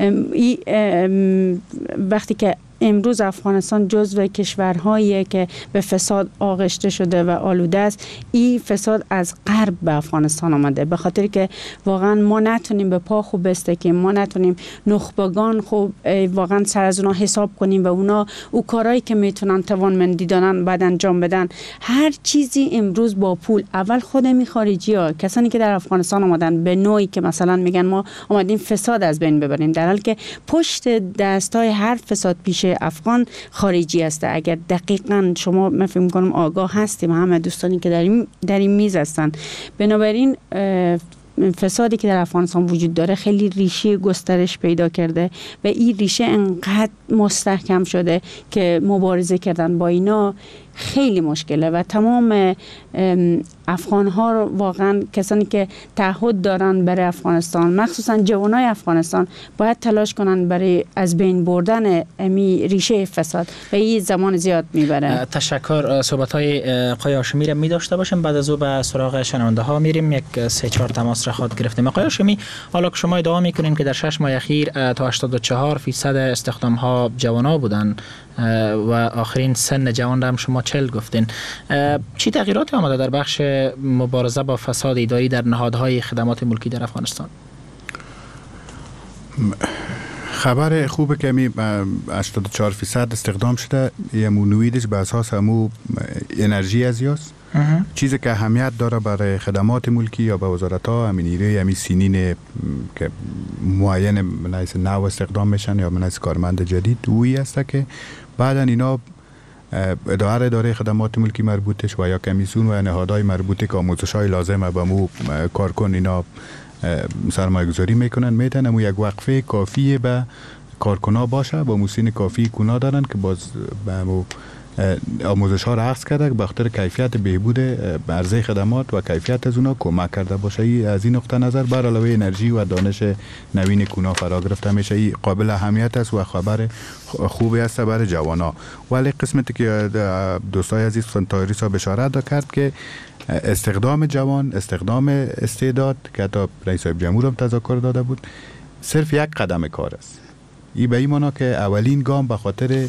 وقتی که امروز افغانستان جزو کشورهایی که به فساد آغشته شده و آلوده است، این فساد از غرب به افغانستان آمده، به خاطر که واقعا ما نتونیم به پا خوب بستکیم، ما نتونیم نخبگان خوب واقعا سر از اونا حساب کنیم و اونا او کارهایی که میتونن توانمندی دارن بعد انجام بدن. هر چیزی امروز با پول. اول خودمی خارجی ها کسانی که در افغانستان آمدن به نوعی که مثلا میگن ما آمدیم فساد از بین ببریم، در حالی که پشت دستای هر فساد پیشه افغان خارجی است. اگر دقیقاً شما من فکر می‌کنم آگاه هستیم همه دوستانی که در این در این میز هستن. بنابراین فسادی که در افغانستان وجود داره خیلی ریشه گسترش پیدا کرده و این ریشه انقدر مستحکم شده که مبارزه کردن با اینا خیلی مشکله و تمام افغان ها رو واقعا کسانی که تعهد دارن برای افغانستان، مخصوصا جوانای افغانستان، باید تلاش کنن برای از بین بردن امی ریشه فساد و این زمان زیاد میبره. تشکر. صحبت های آقای هاشمی را می داشته باشیم، بعد از او به سراغ شنونده ها میریم. یک سه چهار تماس را خود گرفتیم. آقای هاشمی، حالا که شما ادعا میکنین که در شش ماه اخیر تا هشتاد و چهار فیصد استخدام ها جوانا بودن و آخرین سن جوان را هم شما چهل گفتین، چی تغییراتی آمده در بخش مبارزه با فساد اداری در نهادهای خدمات ملکی در افغانستان؟ خبر خوبه که می هشتاد و چهار فیصد استخدام شده، یه مونویدش به اساس همو انرژی ازیاست. چیزی که اهمیت داره برای خدمات ملکی یا به وزارت ها همین نیروی همین سینین که معین منایس نو استخدام میشن یا منایس کارمند جدید اویی است که بعدا اینا اداره اداره خدمات ملکی مربوطش و یا کمیسیون و نهادهای مربوطه که آموزش های لازمه به مو کارکن اینا سرمایه گذاری میکنن میتن امو یک وقفه کافیه به کارکنا باشه، با موسین کافی کنا دارن که باز به امو آموزش ها را عکس کرده به خاطر کیفیت بهبود عرضه خدمات و کیفیت از اونا کمک کرده باشه. از این نقطه نظر بر علاوه انرژی و دانش نوین کنا فرا گرفته میشه، این قابل اهمیت است و خبر خوبی است برای جوانا. ولی قسمتی که دوستای عزیز فنتاری صاحب بشارت کرد که استخدام جوان، استخدام استعداد که تا رئیس جمهور هم تذکر داده بود، صرف یک قدم کار است. این به این معنا که اولین گام به خاطر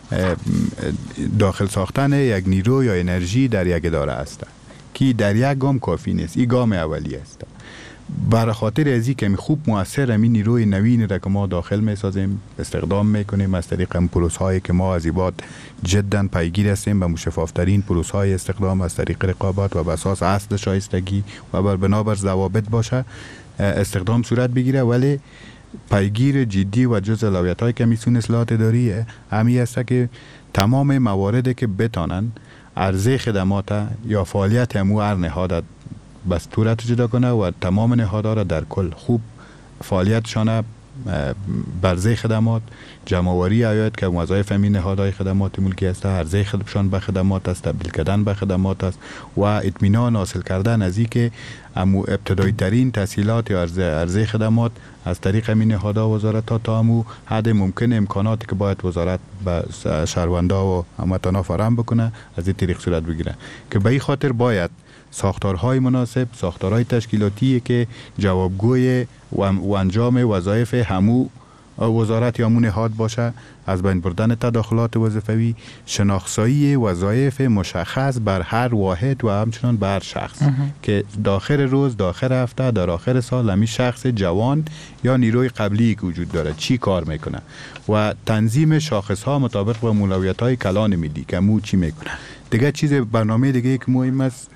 داخل ساختن یک نیرو یا انرژی در یک اداره است که در یک گام کافی نیست. این گام اولی است. برای خاطر از این که خوب مؤثر همین نیروی نوین را که ما داخل می سازیم استخدام میکنیم از طریق هم پروس هایی که ما از ایباد جدا پیگیر هستیم به مشفافترین پروس های استخدام از طریق رقابت و به اساس اصل شایستگی و بر بنابر ضوابط باشه استخدام صورت بگیره. ولی پیگیر جدی و جز اولویت های کمیسیون اصلاحات اداریه همی است که تمام مواردی که بتانن عرضه خدمات یا فعالیت همو هر نهاد بس صورت جدا کنه و تمام نهادها را در کل خوب فعالیتشان برزه خدمات جمعوری آید که وظایف همین نهادهای خدمات ملکی است، عرضه خدمتشان به خدمات است، تبدیل کردن به خدمات است و اطمینان حاصل کردن از این که امو ابتدایی ترین تسهیلات یا عرضه عرضه خدمات از طریق همین نهادها و وزارت ها تا امو حد ممکن امکاناتی که باید وزارت به شهروندا و هموطنا فراهم بکنه از این طریق صورت بگیره که به این خاطر باید ساختارهای مناسب، ساختارهای تشکیلاتی که جوابگوی و انجام وظایف همو وزارت یا همون نهاد باشه، از بین بردن تداخلات وظیفوی، شناسایی وظایف مشخص بر هر واحد و همچنان بر شخص که داخل روز، داخل هفته، در آخر سال همین شخص جوان یا نیروی قبلی که وجود داره چی کار میکنه و تنظیم شاخص ها مطابق با اولویت های کلان ملی که مو چی میکنه. دیگه چیز برنامه دیگه که مهم است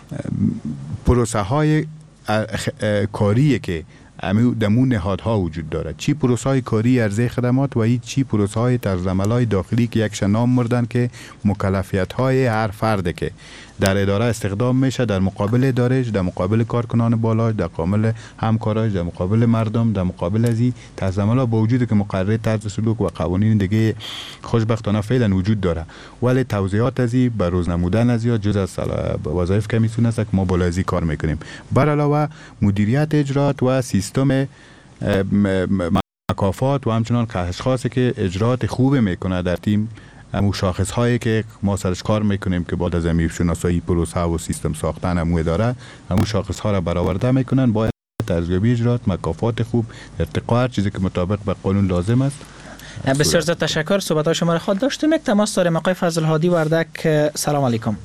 پروسه های کاریه که دمون نهادها وجود داره، چی پروسه های کاری عرضه خدمات و ای چی پروسه های طرزعمل های داخلی که یک شنام مردن که مکلفیت های هر فرده که در اداره استخدام میشه در مقابل ادارهش، در مقابل کارکنان بالاش، در مقابل همکاراش، در مقابل مردم، در مقابل از این طرزعمل ها با وجود که مقرره طرز سلوک و قوانین دیگه خوشبختانه فعلا وجود داره، ولی توضیحات از این به روز نمودن از یا جز از وظایف کمیسیون است که ما بالا از این کار میکنیم. بر علاوه مدیریت اجرات و سیستم مکافات و همچنان اشخاصی که اجرات خوب میکنه در تیم، همون شاخص هایی که ما سرش کار میکنیم که بعد از امیر شناسایی پروسه و سیستم ساختن همون اداره همون شاخص ها را برآورده میکنن، باید ارزیابی اجرات، مکافات خوب، ارتقا، چیزی که مطابق به قانون لازم است. بسیار زیاد تشکر. صحبت های شما را خود داشتیم. یک تماس داریم. آقای فضل هادی وردک، سلام علیکم.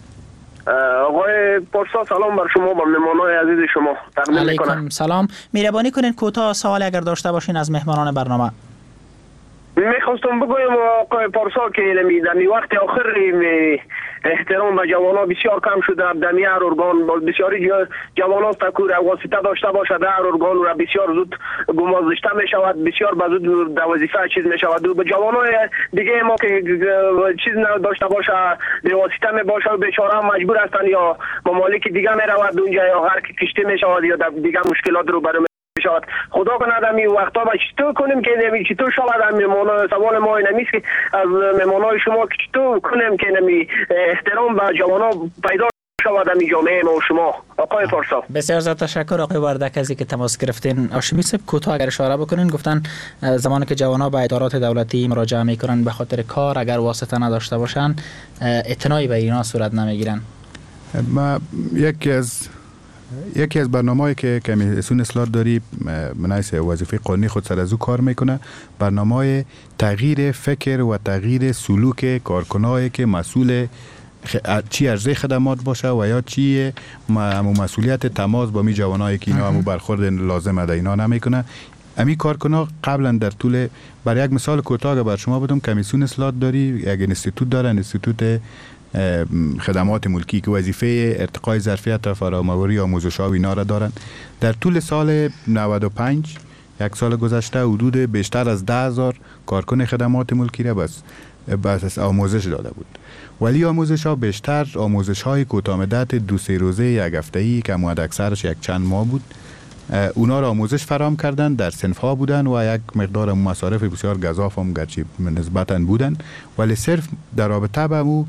آقای پارسا سلام بر شما، بر مهمانان عزیز شما تقدیم میکنم. علیکم سلام. مهربانی کنین کوتاه سوال اگر داشته باشین از مهمانان برنامه. میخواستم بگویم آقای پارسا که در وقت آخر احترام به جوانان بسیار کم شده در هر ارگان. بسیاری جوانان فکر واسطه داشته باشه در ارگان و بسیار زود گمازشته می شود، بسیار به زود در وظیفه چیز می شود. و به جوانان دیگه ما که چیز نداشته باشه به واسطه می باشه بیچاره مجبور هستن یا ممالک دیگه می رود اونجا یا هر کی کشته می شود یا دیگه مشکلات رو برای شود. خدا کنه در این وقتا با چطور کنیم که نمی چطور شود میمونه. سوال ما این نیست که از میمونای شما چطور کنیم که نمی احترام به جوانا پیدا شود در جامعه ما و شما. آقای پارسا بسیار زیاد تشکر آقای وردک از اینکه تماس گرفتین. هاشمی صاحب کوتاه اگر اشاره بکنین، گفتن زمانی که جوانا به ادارات دولتی مراجعه میکنن به خاطر کار اگر واسطه نداشته باشن اعتنایی به اینا صورت نمیگیرن. ما یکی از یکی از برنامه‌ای که کمیسیون اصلاح داری منایس وظیفه قانونی خود سر از او کار میکنه، برنامه تغییر فکر و تغییر سلوک کارکنایی که مسئول چی ارزش خدمات باشه و یا چی مسئولیت تماس با می جوانایی که اینا همو برخورد لازم ده اینا نمیکنه. امی کارکنان قبلا در طول، برای یک مثال کوتاه بر شما بدم، کمیسیون اصلاح داری یک انستیتوت داره، انستیتوت خدمات ملکی که وظیفه ارتقای ظرفیت و فراموری آموزش‌ها و اینا را دارن. در طول سال نود و پنج، یک سال گذشته، حدود بیشتر از ده هزار کارکن خدمات ملکی را بس بس آموزش داده بود. ولی آموزش ها بیشتر آموزش های کوتاه مدت دو سه روزه یک هفته‌ای که حد اکثرش یک چند ماه بود. اونا را آموزش فراهم کردن، در صنف ها بودن و یک مقدار مصارف بسیار گزاف هم گرچه نسبتاً بودن، ولی صرف در رابطه با مو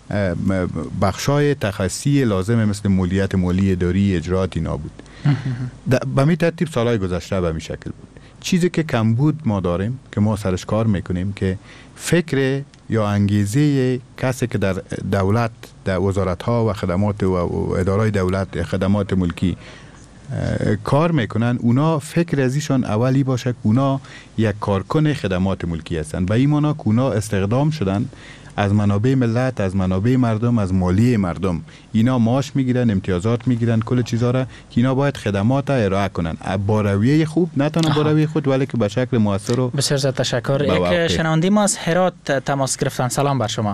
بخشای تخصصی لازم مثل مالیات مالی اداری اجرات اینا بود. به می ترتیب سالهای گذشته به می شکل بود. چیزی که کم بود ما داریم که ما سرش کار میکنیم که فکر یا انگیزه کسی که در دولت، در وزارت ها و خدمات و ادارای دولت خدمات ملکی کار میکنن، اونا فکر ازیشان اولی باشه که اونا یک کارکن خدمات ملکی هستن. به این معنا که اونا استخدام شدن از منابع ملت، از منابع مردم، از مالی مردم. اینا معاش میگیرن، امتیازات میگیرن، کل چیزا را که اینا باید خدمات ارائه کنن با رویه خوب، نه تنها با رویه خود ولی که به شکل مؤثر. و بسیار زیاد تشکر. یک شنونده ما از هرات تماس گرفتن. سلام بر شما.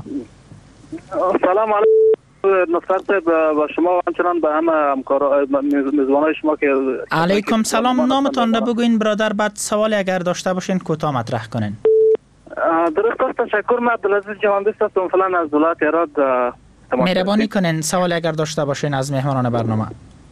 سلام علیکم نصرت با شما و همچنان به همه همکارا میزبانای شما که علیکم سلام. نامتان را بگوین برادر، بعد سوال اگر داشته باشین کوتاه مطرح کنین. درست است، تشکر. من عبدالعزیز جهاندیست هستم فعلا از ولایت هرات. مهربانی کنین سوال اگر داشته باشین از مهمانان برنامه.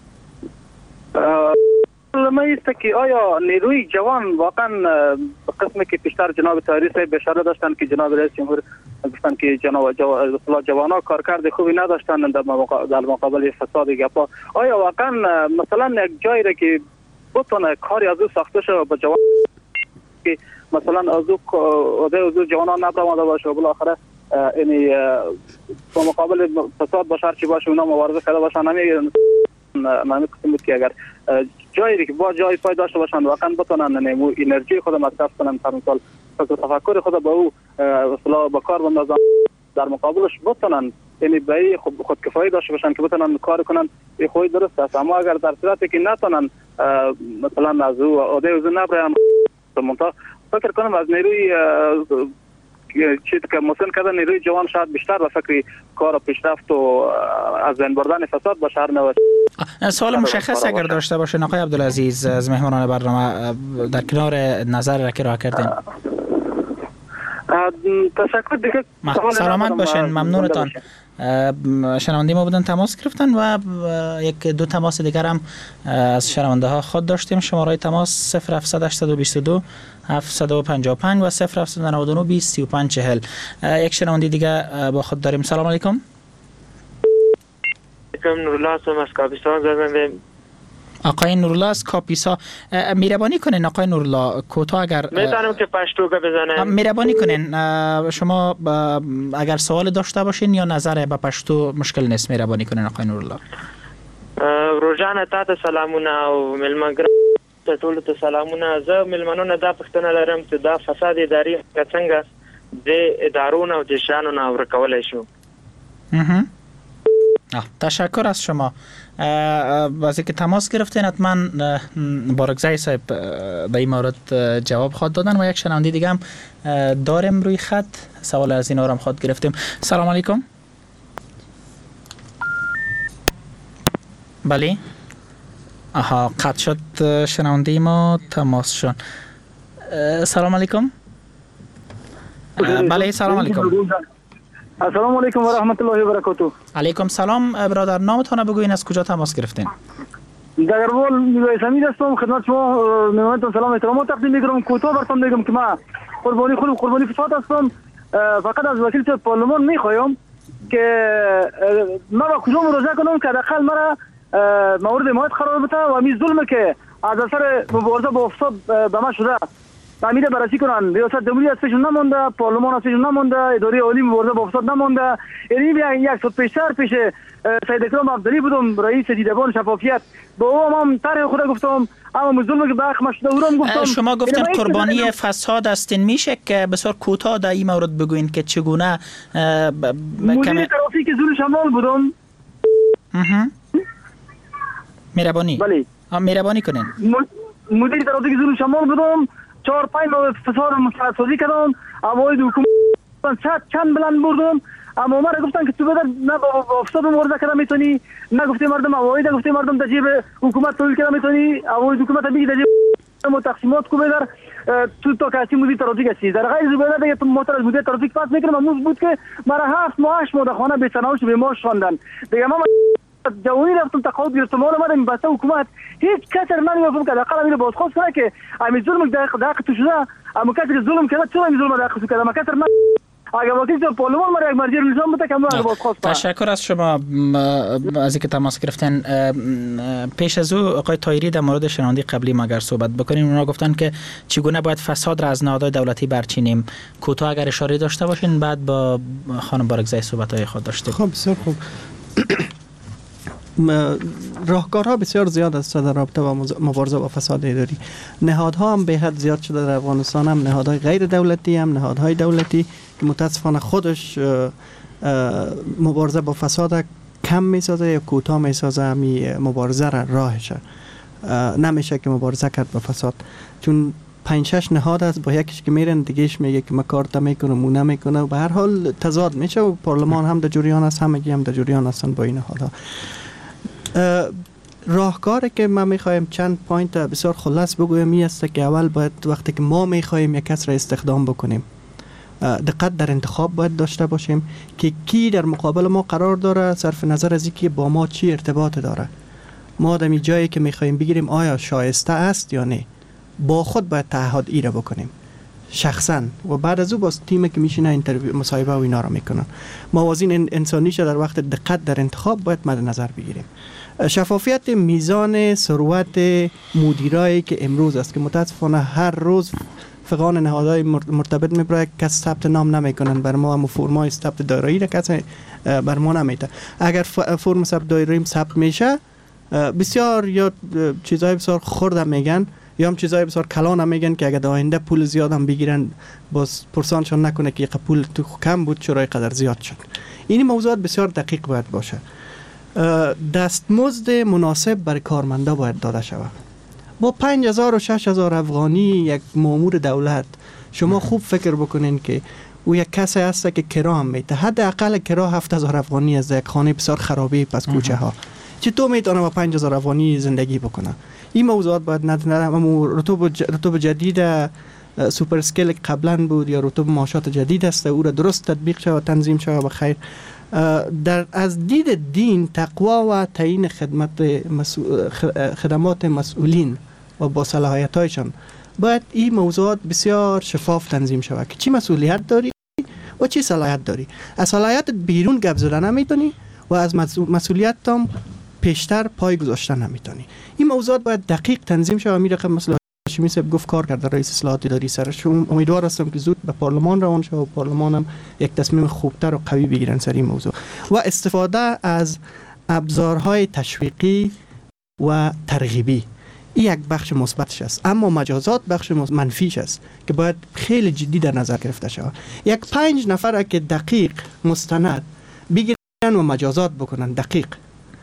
ما است که آیا نیروی جوان واقعا قسمی که پیشتر جناب طاهری صاحب اشاره داشتن که جناب رئیس جمهور گفتن که جناب جوانان کارکرد خوبی نداشتن در مقابل فساد گپا، آیا واقعا مثلا یک جایی را که بتونه کاری از او ساخته شه به جوان که مثلا از او عده از او جوانان نبرماده باشه و بالاخره یعنی به مقابل فساد باشه هرچی باشه اونا مبارزه کرده باشن، همین معنی بود که اگر جایی که با جای پای داشته باشن واقعا بتونن نمو انرژی خود مصرف کنن، مثلا فکر تفکر خود به او اصلا با کار بندازن، در مقابلش بتونن یعنی به خود خودکفایی داشته باشن که بتونن کار کنن. این خود درست است، اما اگر در صورتی که نتونن مثلا از او عده از نبرن، منتها فکر کنم از نیروی چیزی که مسن کردن نیروی جوان شاید بیشتر و فکری کار و پیشرفت و از بین بردن فساد باشه. هر نوع سوال مشخص اگر داشته باشه آقای عبدالعزیز از مهمانان برنامه در کنار نظر را که راه کردین. تشکر دیگه. سلامت باشین، ممنونتان. شنونده ما بودن تماس گرفتن و یک دو تماس دیگر هم از شنونده ها خود داشتیم. شماره تماس صفر هفت هشت دو دو هفت پنج پنج و صفر هفت نه نه بیست سی و پنج چهل. یک شنونده دیگه با خود داریم. سلام علیکم. علیکم. نورالله هستم از کاپیسا زدم. آقای نورالله از کاپیسا، مهربانی کنین آقای نورالله کوتاه اگر میتونم که پشتو که بزنم. مهربانی کنین شما اگر سوال داشته باشین یا نظر به پشتو مشکل نیست. مهربانی کنین آقای نورالله. روزانه تاسو سلامونه او ملمنګر ته ټول ته سلامونه. زه ملمنونه دا پښتنه لرم چې دا فساد اداري څنګه د ادارونو او د شانو نه ورکولای شو. تشکر از شما. از اینکه تماس گرفتین. حتما بارکزای صاحب به این مورد جواب خواهد دادن و یک شنونده دیگه هم داریم روی خط. سوال از اینا رو هم خواهد گرفتیم. سلام علیکم. بله. آها قطع شد شنونده ما، تماس شد. سلام علیکم. بله سلام علیکم. السلام علیکم و رحمت الله و برکاته. علیکم سلام برادر، نامتون بگوین، از کجا تماس گرفتین؟ دگربال میوه سمید هستم، خدمت شما میوانتون سلام احترامات تقدیم میکنم. کوتاه براتون میگم که ما قربانی خود قربانی فساد هستم. فقط از وکیل پارلمان میخوایم که ما با کجا مراجعه کنم که حداقل مرا مورد حمایت قرار بده و همین ظلم که از اثر مبارزه با فساد به ما شده تعمید بررسی کنن. ریاست جمهوری از پیشون نمونده، پارلمان از پیشون نمونده، اداره عالی مبارزه با فساد نمونده. یعنی یک سال پیشتر پیش سید اکرام عبدلی بودم، رئیس دیدبان شفافیت، با او هم طرح خود گفتم، اما ظلمی که به حق مشده او هم گفتم. شما گفتن قربانی فساد هستین، میشه که بسیار کوتاه در این مورد بگوین که چگونه؟ مدیر ترافیک زون شمال بودم. مهربانی. بله. مهربانی کنین. مدیر ترافیک زون شمال بودم. چهار پنج ماه فساد مستعصی کردم، اوایل حکومت چند چند بلند بردم، اما ما را گفتن که تو بدر نه با فساد مبارزه کردن میتونی، نه گفته مردم اوایل، گفته مردم در جیب حکومت تحویل کردن میتونی، اوایل حکومت میگه در جیب تقسیمات کو بدر تو تا کسی مدیر ترافیک هستی. در غیر زباله دیگه تو موتور از مدیر ترافیک پاس میکنم، امروز بود که مرا هفت ماه هشت ماه در خانه به سناوش به ماش خواندن. دیگه ما جوانی رفتم تقاعد گرفتم، مال اومدم بسته حکومت هیچ کسر نمیگفتم که حداقل میره بازخواست کنه که همین ظلم دقیق تو شده، اما کسی که ظلم کرده چرا این ظلم دقیق کرده؟ ما کسر نه اگر وکیل پارلمان ما یک مرجع نظام بده که ما بازخواست کنه. تشکر از شما از اینکه تماس گرفتن. پیش از او آقای طاهری در مورد شنونده قبلی ما اگر صحبت بکنیم، اونا گفتن که چگونه باید فساد را از نهادهای دولتی برچینیم. کوتاه اگر اشاره داشته باشین، بعد با خانم بارکزئی صحبت‌های خود داشتیم. خب بسیار خوب. راهکارها بسیار زیاد است در رابطه با مبارزه با فساد اداری. نهادها هم به حد زیاد شده در افغانستان، هم نهادهای غیر دولتی هم نهادهای دولتی که متاسفانه خودش مبارزه با فساد کم میسازه یا کوتاه میسازه. همی مبارزه را راهشه نمیشه که مبارزه کرد با فساد، چون پنج شش نهاد است، با یکیش که میرن دیگهش میگه که ما کارتا میکنه مو نمیکنه و به هر حال تضاد میشه و پارلمان هم در جریان است، همگی هم در جریان هستن با این نهادها. راهکاری که ما میخوایم چند پوینت بسیار خلاص بگویم این است که اول باید وقتی که ما میخوایم یک کس را استخدام بکنیم، دقت در انتخاب باید داشته باشیم که کی در مقابل ما قرار داره، صرف نظر از اینکه با ما چی ارتباط داره. ما در جایی که میخوایم بگیریم آیا شایسته است یا نه، با خود باید تعهد ای را بکنیم شخصا و بعد از او با تیمی که میشینه اینترویو مصاحبه و اینا را میکنن. موازین انسانیش در وقت دقت در انتخاب باید مد نظر بگیریم. شفافیت میزان ثروت مدیرایی که امروز است که متاسفانه هر روز فقان نهادهای مرتبط میبره کس ثبت نام نمیکنن، بر ما هم فرمای ثبت دایره‌ای را کس بر ما نمیده. اگر فرم ثبت دایره‌ای ثبت میشه بسیار یا چیزای بسیار خرد میگن یا هم چیزای بسیار کلان میگن که اگر در آینده پول زیاد هم بگیرن باز پرسانشون نکنه که پول تو کم بود چرا قدر زیاد شد. این موضوعات بسیار دقیق باید باشه. دستمزد مناسب برای کارمندا باید داده شود. با پنج هزار و شش هزار افغانی یک مامور دولت شما خوب فکر بکنین که او یک کسی هست که کرا هم میده، حداقل کرا هفت هزار افغانی از یک خانه بسیار خرابی پس کوچه ها چطور میتونه با پنج هزار افغانی زندگی بکنه؟ این موضوعات باید ندارم. اما رتوب رتوب جدید سوپر اسکیل قبلا بود یا رتوب معاشات جدید است، او را درست تطبیق شود و تنظیم شود بخیر. در از دید دین تقوا و تعیین خدمت مسئول خدمات مسئولین و با صلاحیت‌هایشان باید این موضوعات بسیار شفاف تنظیم شود که چی مسئولیت داری و چی صلاحیت داری. از صلاحیت بیرون گپ زدن نمیتونی و از مسئولیت هم پیشتر پای گذاشتن نمیتونی. این موضوعات باید دقیق تنظیم شود. امیر رقم مثلا هاشمی صاحب گفت کار کرده رئیس اصلاحات اداری سرش، امیدوار هستم که زود به پارلمان روان شود و پارلمان هم یک تصمیم خوبتر و قوی بگیرن سر این موضوع و استفاده از ابزارهای تشویقی و ترغیبی. این یک بخش مثبتش است، اما مجازات بخش منفیش است که باید خیلی جدی در نظر گرفته شود. یک پنج نفر که دقیق مستند بگیرن و مجازات بکنن، دقیق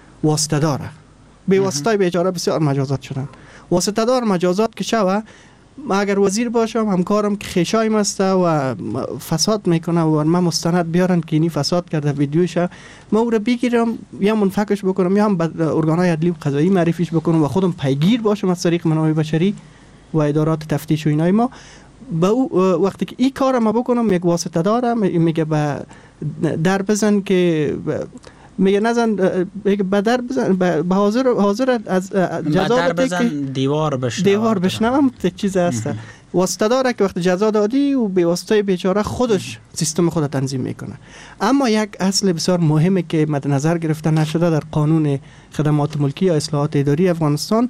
واسطه داره، به واسطه بیچاره بسیار مجازات شدن. واسطه دار مجازات که شوه ما اگر وزیر باشم همکارم که خیشایم است و فساد میکنه و من مستند بیارن که اینی فساد کرده ویدیوش، ما او را بگیرم یا منفکش بکنم یا هم به ارگانهای عدلی و قضایی معرفیش بکنم و خودم پیگیر باشم از طریق منابع بشری و ادارات تفتیش و اینای ما. با او وقتی که این کار ما بکنم یک واسطه دارم میگه به در بزن که میگه نزن، میگه به در بزن به حاضر حاضر از جزا در بزن دیوار بشنوم دیوار بشنوم چیز هست. واسطه داره که وقت جزا دادی و به واسطه بیچاره خودش سیستم خود تنظیم میکنه. اما یک اصل بسیار مهمه که مد نظر گرفته نشده در قانون خدمات ملکی یا اصلاحات اداری افغانستان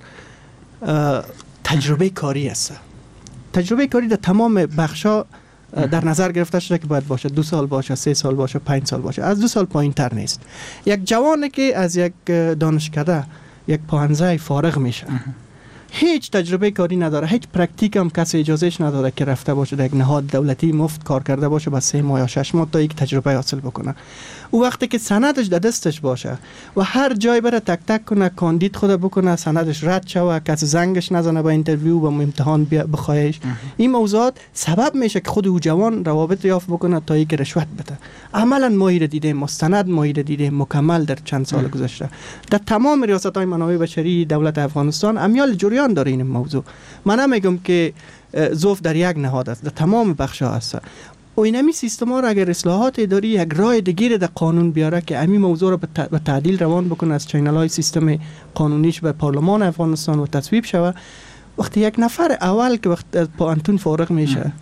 تجربه کاری است. تجربه کاری در تمام بخشا در نظر گرفته شده که باید باشه دو سال باشه، سه سال باشه، پنج سال باشه، از دو سال پایین تر نیست. یک جوانی که از یک دانشکده یک پانزده فارغ میشه، هیچ تجربه کاری نداره، هیچ پرکتیک هم کسی اجازهش نداره که رفته باشه در یک نهاد دولتی مفت کار کرده باشه با سه ماه یا شش ماه تا یک تجربه حاصل بکنه. او وقتی که سندش در دستش باشه و هر جای بره تک تک کنه، کاندید خود بکنه، سندش رد شوه، کسی زنگش نزنه با اینترویو و امتحان بخواهش، این موضوعات سبب میشه که خود او جوان روابط یافت بکنه تا یک رشوت بده. عملا ما ایره دیدیم، مستند ما ایره دیدیم مکمل در چند سال گذشته در تمام ریاست‌های منابع بشری دولت افغانستان امیال جریان داره این موضوع. من نمیگم که ضعف در یک نهاد است، در تمام بخش‌ها است. و اینمی سیستما را اگر اصلاحات اداری یک راه دیگه در قانون بیاره که همین موضوع را به تعدیل روان بکنه، از چینل‌های سیستم قانونیش به پارلمان افغانستان و تصویب شود، وقتی یک نفر اول که وقت از پانتون فارغ میشه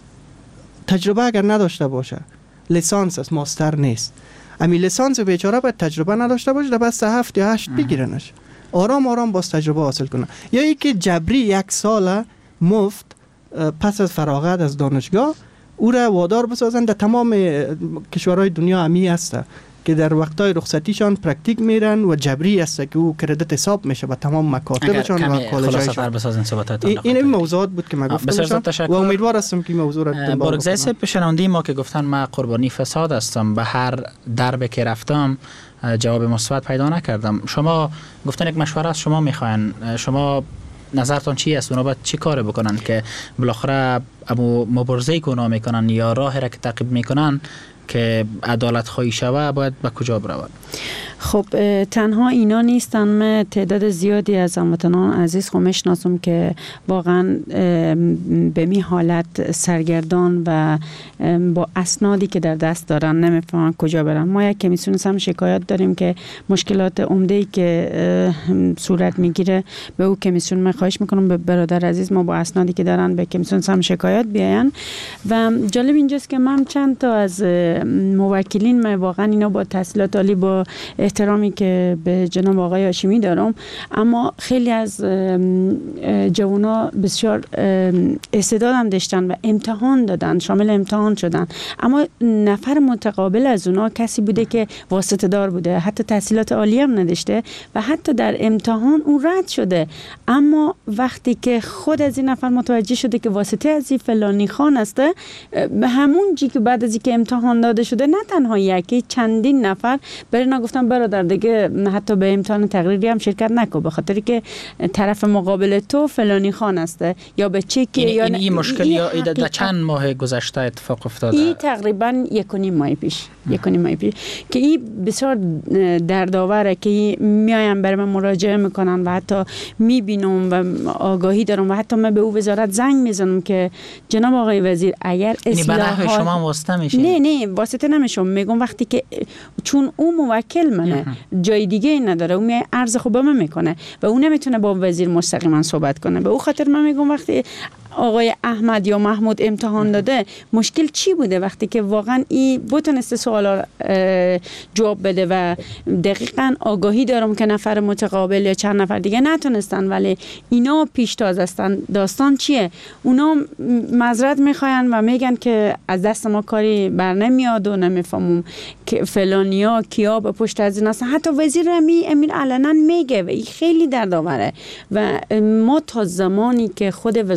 تجربه اگر نداشته باشه، لیسانس است، ماستر نیست، امی لیسانس بیچاره باید تجربه نداشته باشه، در بس هفت یا هشت بگیرنش، آرام آرام باز تجربه حاصل کنه. یا ای که جبری یک سال مفت پس از فراغت از دانشگاه او را وادار بسازن. در تمام کشورهای دنیا همی هسته که در وقتای رخصتیشان پرکتیک میرن و جبری هسته که او کردیت حساب میشه با تمام مکاتبشان و کالج‌هایشان. این این موضوعات بود که من گفتم و امیدوار هستم که موضوع را بارگزای صاحب پیشنهادی ما که گفتن من قربانی فساد هستم، به هر درب که رفتم جواب مثبت پیدا نکردم. شما گفتن یک مشوره از شما میخواین، شما نظرتان چی است؟ اونا باید چی کار بکنن که بالاخره ابو مبارزه کنه میکنن یا راه را که تعقیب میکنن که عدالت خواهی شوه باید به کجا برود؟ خب تنها اینا نیستن، من تعداد زیادی از هموطنان عزیز خو میشناسم که واقعا به می حالت سرگردان و با اسنادی که در دست دارن نمیفهمن کجا برن. ما یک کمیسیون هم شکایت داریم که مشکلات عمده‌ای که صورت میگیره به او کمیسیون من خواهش میکنم به برادر عزیز ما با اسنادی که دارن به کمیسیون هم شکایت بیاین. و جالب اینجاست که من چند تا از موکلین، من واقعا اینا با تحصیلات عالی، با احترامی که به جناب آقای هاشمی دارم، اما خیلی از جوانا بسیار استعداد هم داشتن و امتحان دادن، شامل امتحان شدن، اما نفر متقابل از اونا کسی بوده که واسطه دار بوده، حتی تحصیلات عالی هم نداشته و حتی در امتحان اون رد شده. اما وقتی که خود از این نفر متوجه شده که واسطه از این فلانی خان هسته، به همون جی که بعد از اینکه امتحان داده شده نه تنها یکی، چندین نفر برای نگفتن برادر دیگه حتی به امتحان تقریری هم شرکت نکن به خاطر که طرف مقابل تو فلانی خان هسته یا به چکی یا این, این مشکل یا در چند ماه گذشته اتفاق افتاده؟ این تقریبا یک و نیم ماه پیش یک و نیم ماه پیش که این بسیار دردآوره که میایم برای من مراجعه میکنن و حتی میبینم و آگاهی دارم و حتی من به او وزارت زنگ میزنم که جناب آقای وزیر اگر اصلاحات شما واسطه میشین. نه نه واسطه نمیشم، میگم وقتی که چون او موکل منه جای دیگه ای نداره، او می عرض خوب به من میکنه و او نمیتونه با وزیر مستقیما صحبت کنه. به او خاطر من میگم وقتی آقای احمد یا محمود امتحان داده مشکل چی بوده، وقتی که واقعا این بتونسته سوالا جواب بده و دقیقاً آگاهی دارم که نفر متقابل یا چند نفر دیگه نتونستن، ولی اینا پیشتاز هستن. داستان چیه؟ اونا معذرت میخواین و میگن که از دست ما کاری بر نمیاد و نمیفهمم که فلانیا کیا به پشت از این هستن. حتی وزیر امی امیر علنا میگه و این خیلی دردآوره و ما تا زمانی که خود وزارت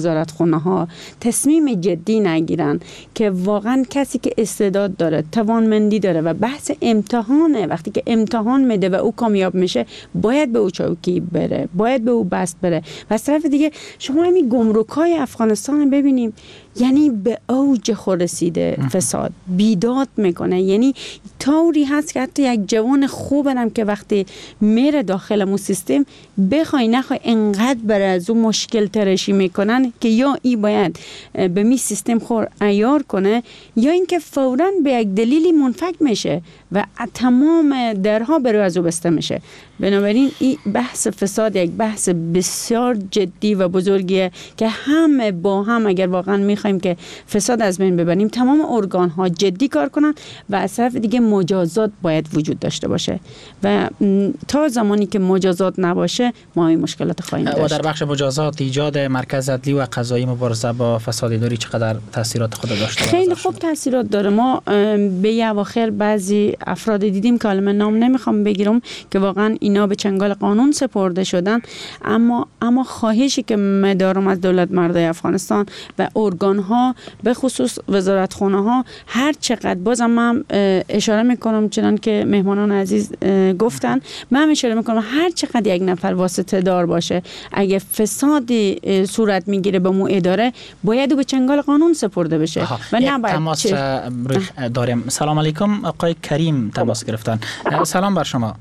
وزارتخانه ها تصمیم جدی نگیرن که واقعا کسی که استعداد داره، توانمندی داره و بحث امتحانه، وقتی که امتحان میده و او کامیاب میشه باید به او چوکی بره، باید به او بست بره. و از طرف دیگه شما همین گمرک‌های افغانستان ببینیم، یعنی به اوج خود رسیده فساد، بیداد میکنه. یعنی طوری هست که حتی یک جوان خوب هم که وقتی میره داخل مو سیستم بخوای نخوای انقدر برای از اون مشکل ترشی میکنن که یا ای باید به می سیستم خور عیار کنه یا اینکه فوراً به یک دلیلی منفک میشه و تمام درها برای از او بسته میشه. بنابراین این بحث فساد یک بحث بسیار جدی و بزرگیه که همه با هم اگر واقعا میخوایم که فساد از بین ببریم تمام ارگان ها جدی کار کنن و از طرف دیگه مجازات باید وجود داشته باشه و تا زمانی که مجازات نباشه ما این مشکلات خواهیم داشت. و در بخش مجازات ایجاد مرکز عدلی و قضایی مبارزه با فساد اداری چقدر تاثیرات خود داشته؟ خیلی خوب تاثیرات داره. ما به اواخر بعضی افراد دیدیم که من نام نمیخوام بگیرم که واقعا اینا به چنگال قانون سپرده شدن، اما اما خواهشی که من دارم از دولت مردای افغانستان و ارگان ها به خصوص وزارتخانه ها هر چقدر، بازم من اشاره میکنم چنان که مهمانان عزیز گفتن، من اشاره میکنم هر چقدر یک نفر واسطه دار باشه اگه فسادی صورت میگیره به مو اداره باید به چنگال قانون سپرده بشه و نه باید تماس داریم. سلام علیکم، آقای کریم تماس گرفتن. سلام بر شما.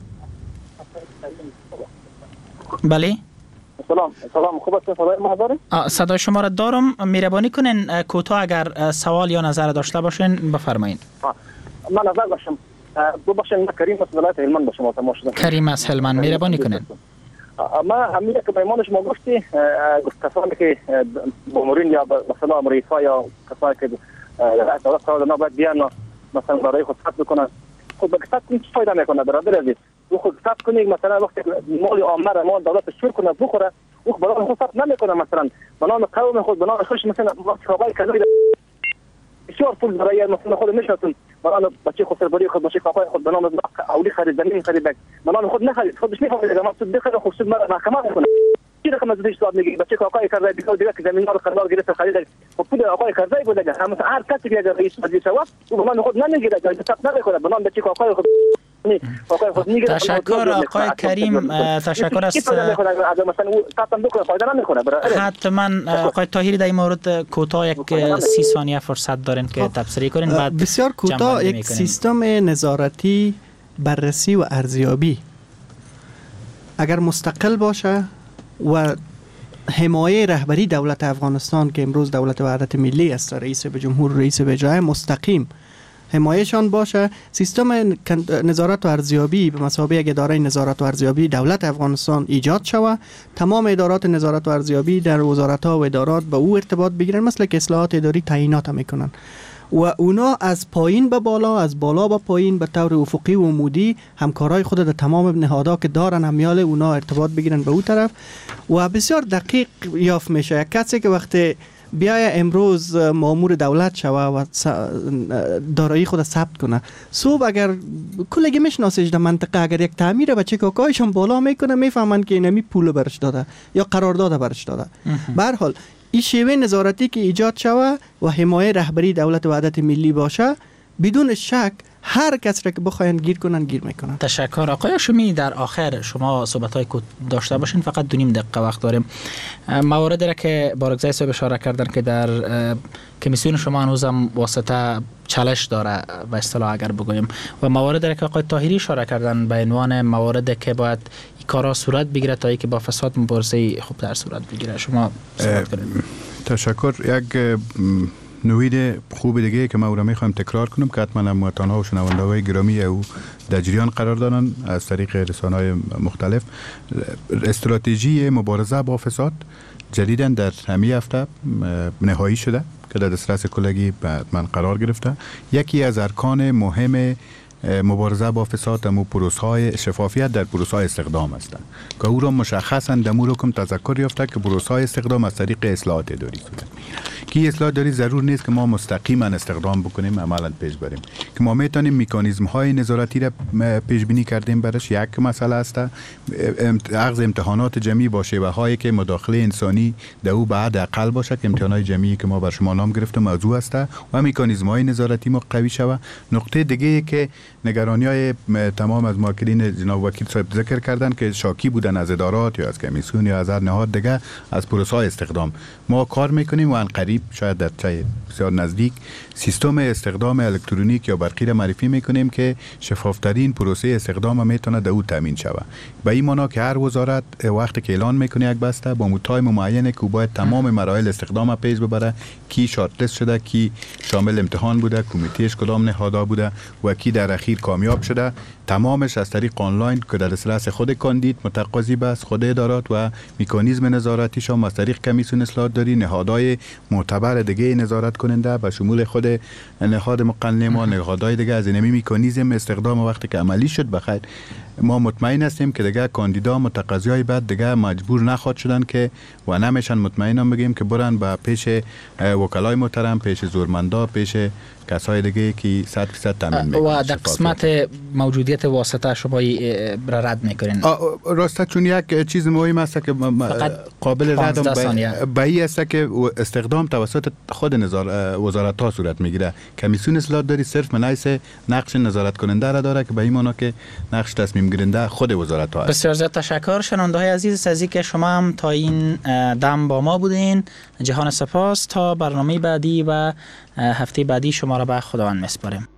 بله سلام سلام، خوب است؟ صدای ما دارین؟ صدای شما را دارم. مهربانی کنین کوتاه اگر سوال یا نظر داشته باشین بفرمایید. من نظر داشتم. دو باشین، من کریم از ولایت هلمند به شما تماس شدم. کریم از هلمند، مهربانی کنین. ما همین که پیمان شما گفتی کسانی که مامورین یا مثلا امریکا یا کسانی که دولت سال نباید بیان مثلا برای خود ثبت بکنن، خود به ثبت چه فایده میکنه برادر عزیز؟ او خود ثبت کنه مثلا وقتی مال عامه را مال دولت شور کنه بخوره، او برای خود ثبت نمیکنه، مثلا به نام قوم خود به نام خودش مثلا وقتی خبری کذایی بسیار پول برای مثلا خود میشاتون برای بچه خود سربری خود بچه کاکای خود به نام اولی خرید زمین خرید به نام خود نخرید، خودش میفهمه ما تو بخره خود سود مرا محکمه میکنه. چی رقم از دیش سواد میگی بچه کاکای کذایی دیگه دیگه که زمین رو قرار گرفت خرید خود پول آقای کذایی بوده، هم هر کسی که رئیس مجلس شود او به نام خود نمیگیره، جای ثبت نمیکنه، به نام بچه کاکای خود تشکر آقای کریم، تشکر است. حتما آقای طاهری در این مورد کوتاه یک سی ثانیه فرصت دارین که تبصره کنین. بعد بسیار کوتاه، یک سیستم نظارتی، بررسی و ارزیابی اگر مستقل باشه و حمایه رهبری دولت افغانستان که امروز دولت وحدت ملی است، رئیس به جمهور، رئیس به اجرای مستقیم حمایهشان باشه، سیستم نظارت و ارزیابی به مثابه یک اداره نظارت و ارزیابی دولت افغانستان ایجاد شود، تمام ادارات نظارت و ارزیابی در وزارت‌ها و ادارات به او ارتباط بگیرن، مثل که اصلاحات اداری تعیینات میکنن و اونا از پایین به بالا، از بالا به پایین به طور افقی و عمودی همکارای خود در تمام نهادها که دارن همیال اونا ارتباط بگیرن به او طرف و بسیار دقیق یافت میشه. یک کسی که وقتی بیای امروز مامور دولت شوه و دارایی خود ثبت کنه، صبح اگر کلگی میشناسیش در منطقه اگر یک تعمیر بچه کاکایشون بالا میکنه میفهمن که اینمی پول برش داده یا قرارداد برش داده. به هر حال این شیوه نظارتی که ایجاد شوه و حمایه رهبری دولت وحدت ملی باشه، بدون شک هر کس را که بخواین گیر کنن گیر میکنن. تشکر آقای هاشمی. در آخر شما صحبت‌های کو داشته باشین، فقط دو نیم دقیقه وقت داریم. مواردی را که بارگزای صاحب اشاره کردن که در کمیسیون شما هنوزم واسطه چالش داره به اصطلاح اگر بگویم، و مواردی را که آقای طاهری اشاره کردن به عنوان مواردی که باید این کارا صورت بگیره تا اینکه با فساد مبارزه خوب در صورت بگیره، شما صحبت کنید. تشکر. یک نوید خوب دیگه که ما او را میخوایم تکرار کنم که حتما هموطن‌ها و شنونده‌های گرامی او در جریان قرار دارن از طریق رسانه‌های مختلف، استراتژی مبارزه با فساد جدیداً در همین هفته نهایی شده که در دسترس کلگی من قرار گرفته. یکی از ارکان مهم مبارزه با فساد دمو پروسه‌های شفافیت در پروسه‌های استخدام است که او را مشخصاً دمو رکم تذکر یافته که پروسه‌های استخدام از طریق اصلاحات اداری صورت می‌گیرد کی اصلاح داری ضرور نیست که ما مستقیما استخدام بکنیم عملا پیش بریم، که ما میتونیم مکانیزم های نظارتی را پیش بینی کردیم برش. یک مسئله است اخذ امتحانات جمعی باشه و هایی که مداخله انسانی در او بعد اقل باشه، که امتحانات جمعی که ما بر شما نام گرفتم موضوع است و مکانیزم های نظارتی ما قوی شود. نقطه دیگه که نگرانی های تمام از ماکرین جناب وکیل صاحب ذکر کردن که شاکی بودن از ادارات یا از کمیسیون یا از هر نهاد دیگه از پروسه های استخدام، ما کار میکنیم و ان قریب شاید در چه بسیار نزدیک سیستم استخدام الکترونیک یا برقی را معرفی میکنیم که شفافترین پروسه استخدام میتونه در او تامین شود. به این معنا که هر وزارت وقتی که اعلان میکنه یک بسته با تایم معینه که باید تمام مراحل استخدام پیش ببره، کی شارت لیست شده، کی شامل امتحان بوده، کمیتهش کدام نهادها بوده و کی در اخیر کامیاب شده، تمامش از طریق آنلاین که در دسترس خود کاندید متقاضی بس، خود ادارات و مکانیزم نظارتیش هم از طریق کمیسیون اصلاحات داری، نهادهای معتبر دیگه نظارت کننده به شمول خود نهاد مقننه و نهادهای دیگه از این مکانیزم استخدام وقتی که عملی شد بخیر ما مطمئن هستیم که دیگه کاندیدا متقاضیای بعد دیگه مجبور نخواد شدن که و نمیشن مطمئنم بگیم که برن به پیش وکلای محترم، پیش زورمندا، پیش کسای دیگه که صد درصد تامین میکنن. و در قسمت موجودیت واسطه شما را رد میکنین؟ راسته چون یک چیز مهم است که قابل رد بایی است که استخدام توسط خود وزارت ها صورت میگیره. کمیسیون اصلاحات داری صرف منایس نقش نظارت کننده را داره که به این معنا که نقش تصمیم گیرنده خود وزارت ها است. بسیار زیاد تشکر شنونده های عزیز از اینکه شما هم تا این دم با ما بودین. جهان سپاس. تا برنامه بعدی و هفته بعدی شما را به خداوند میسپاریم.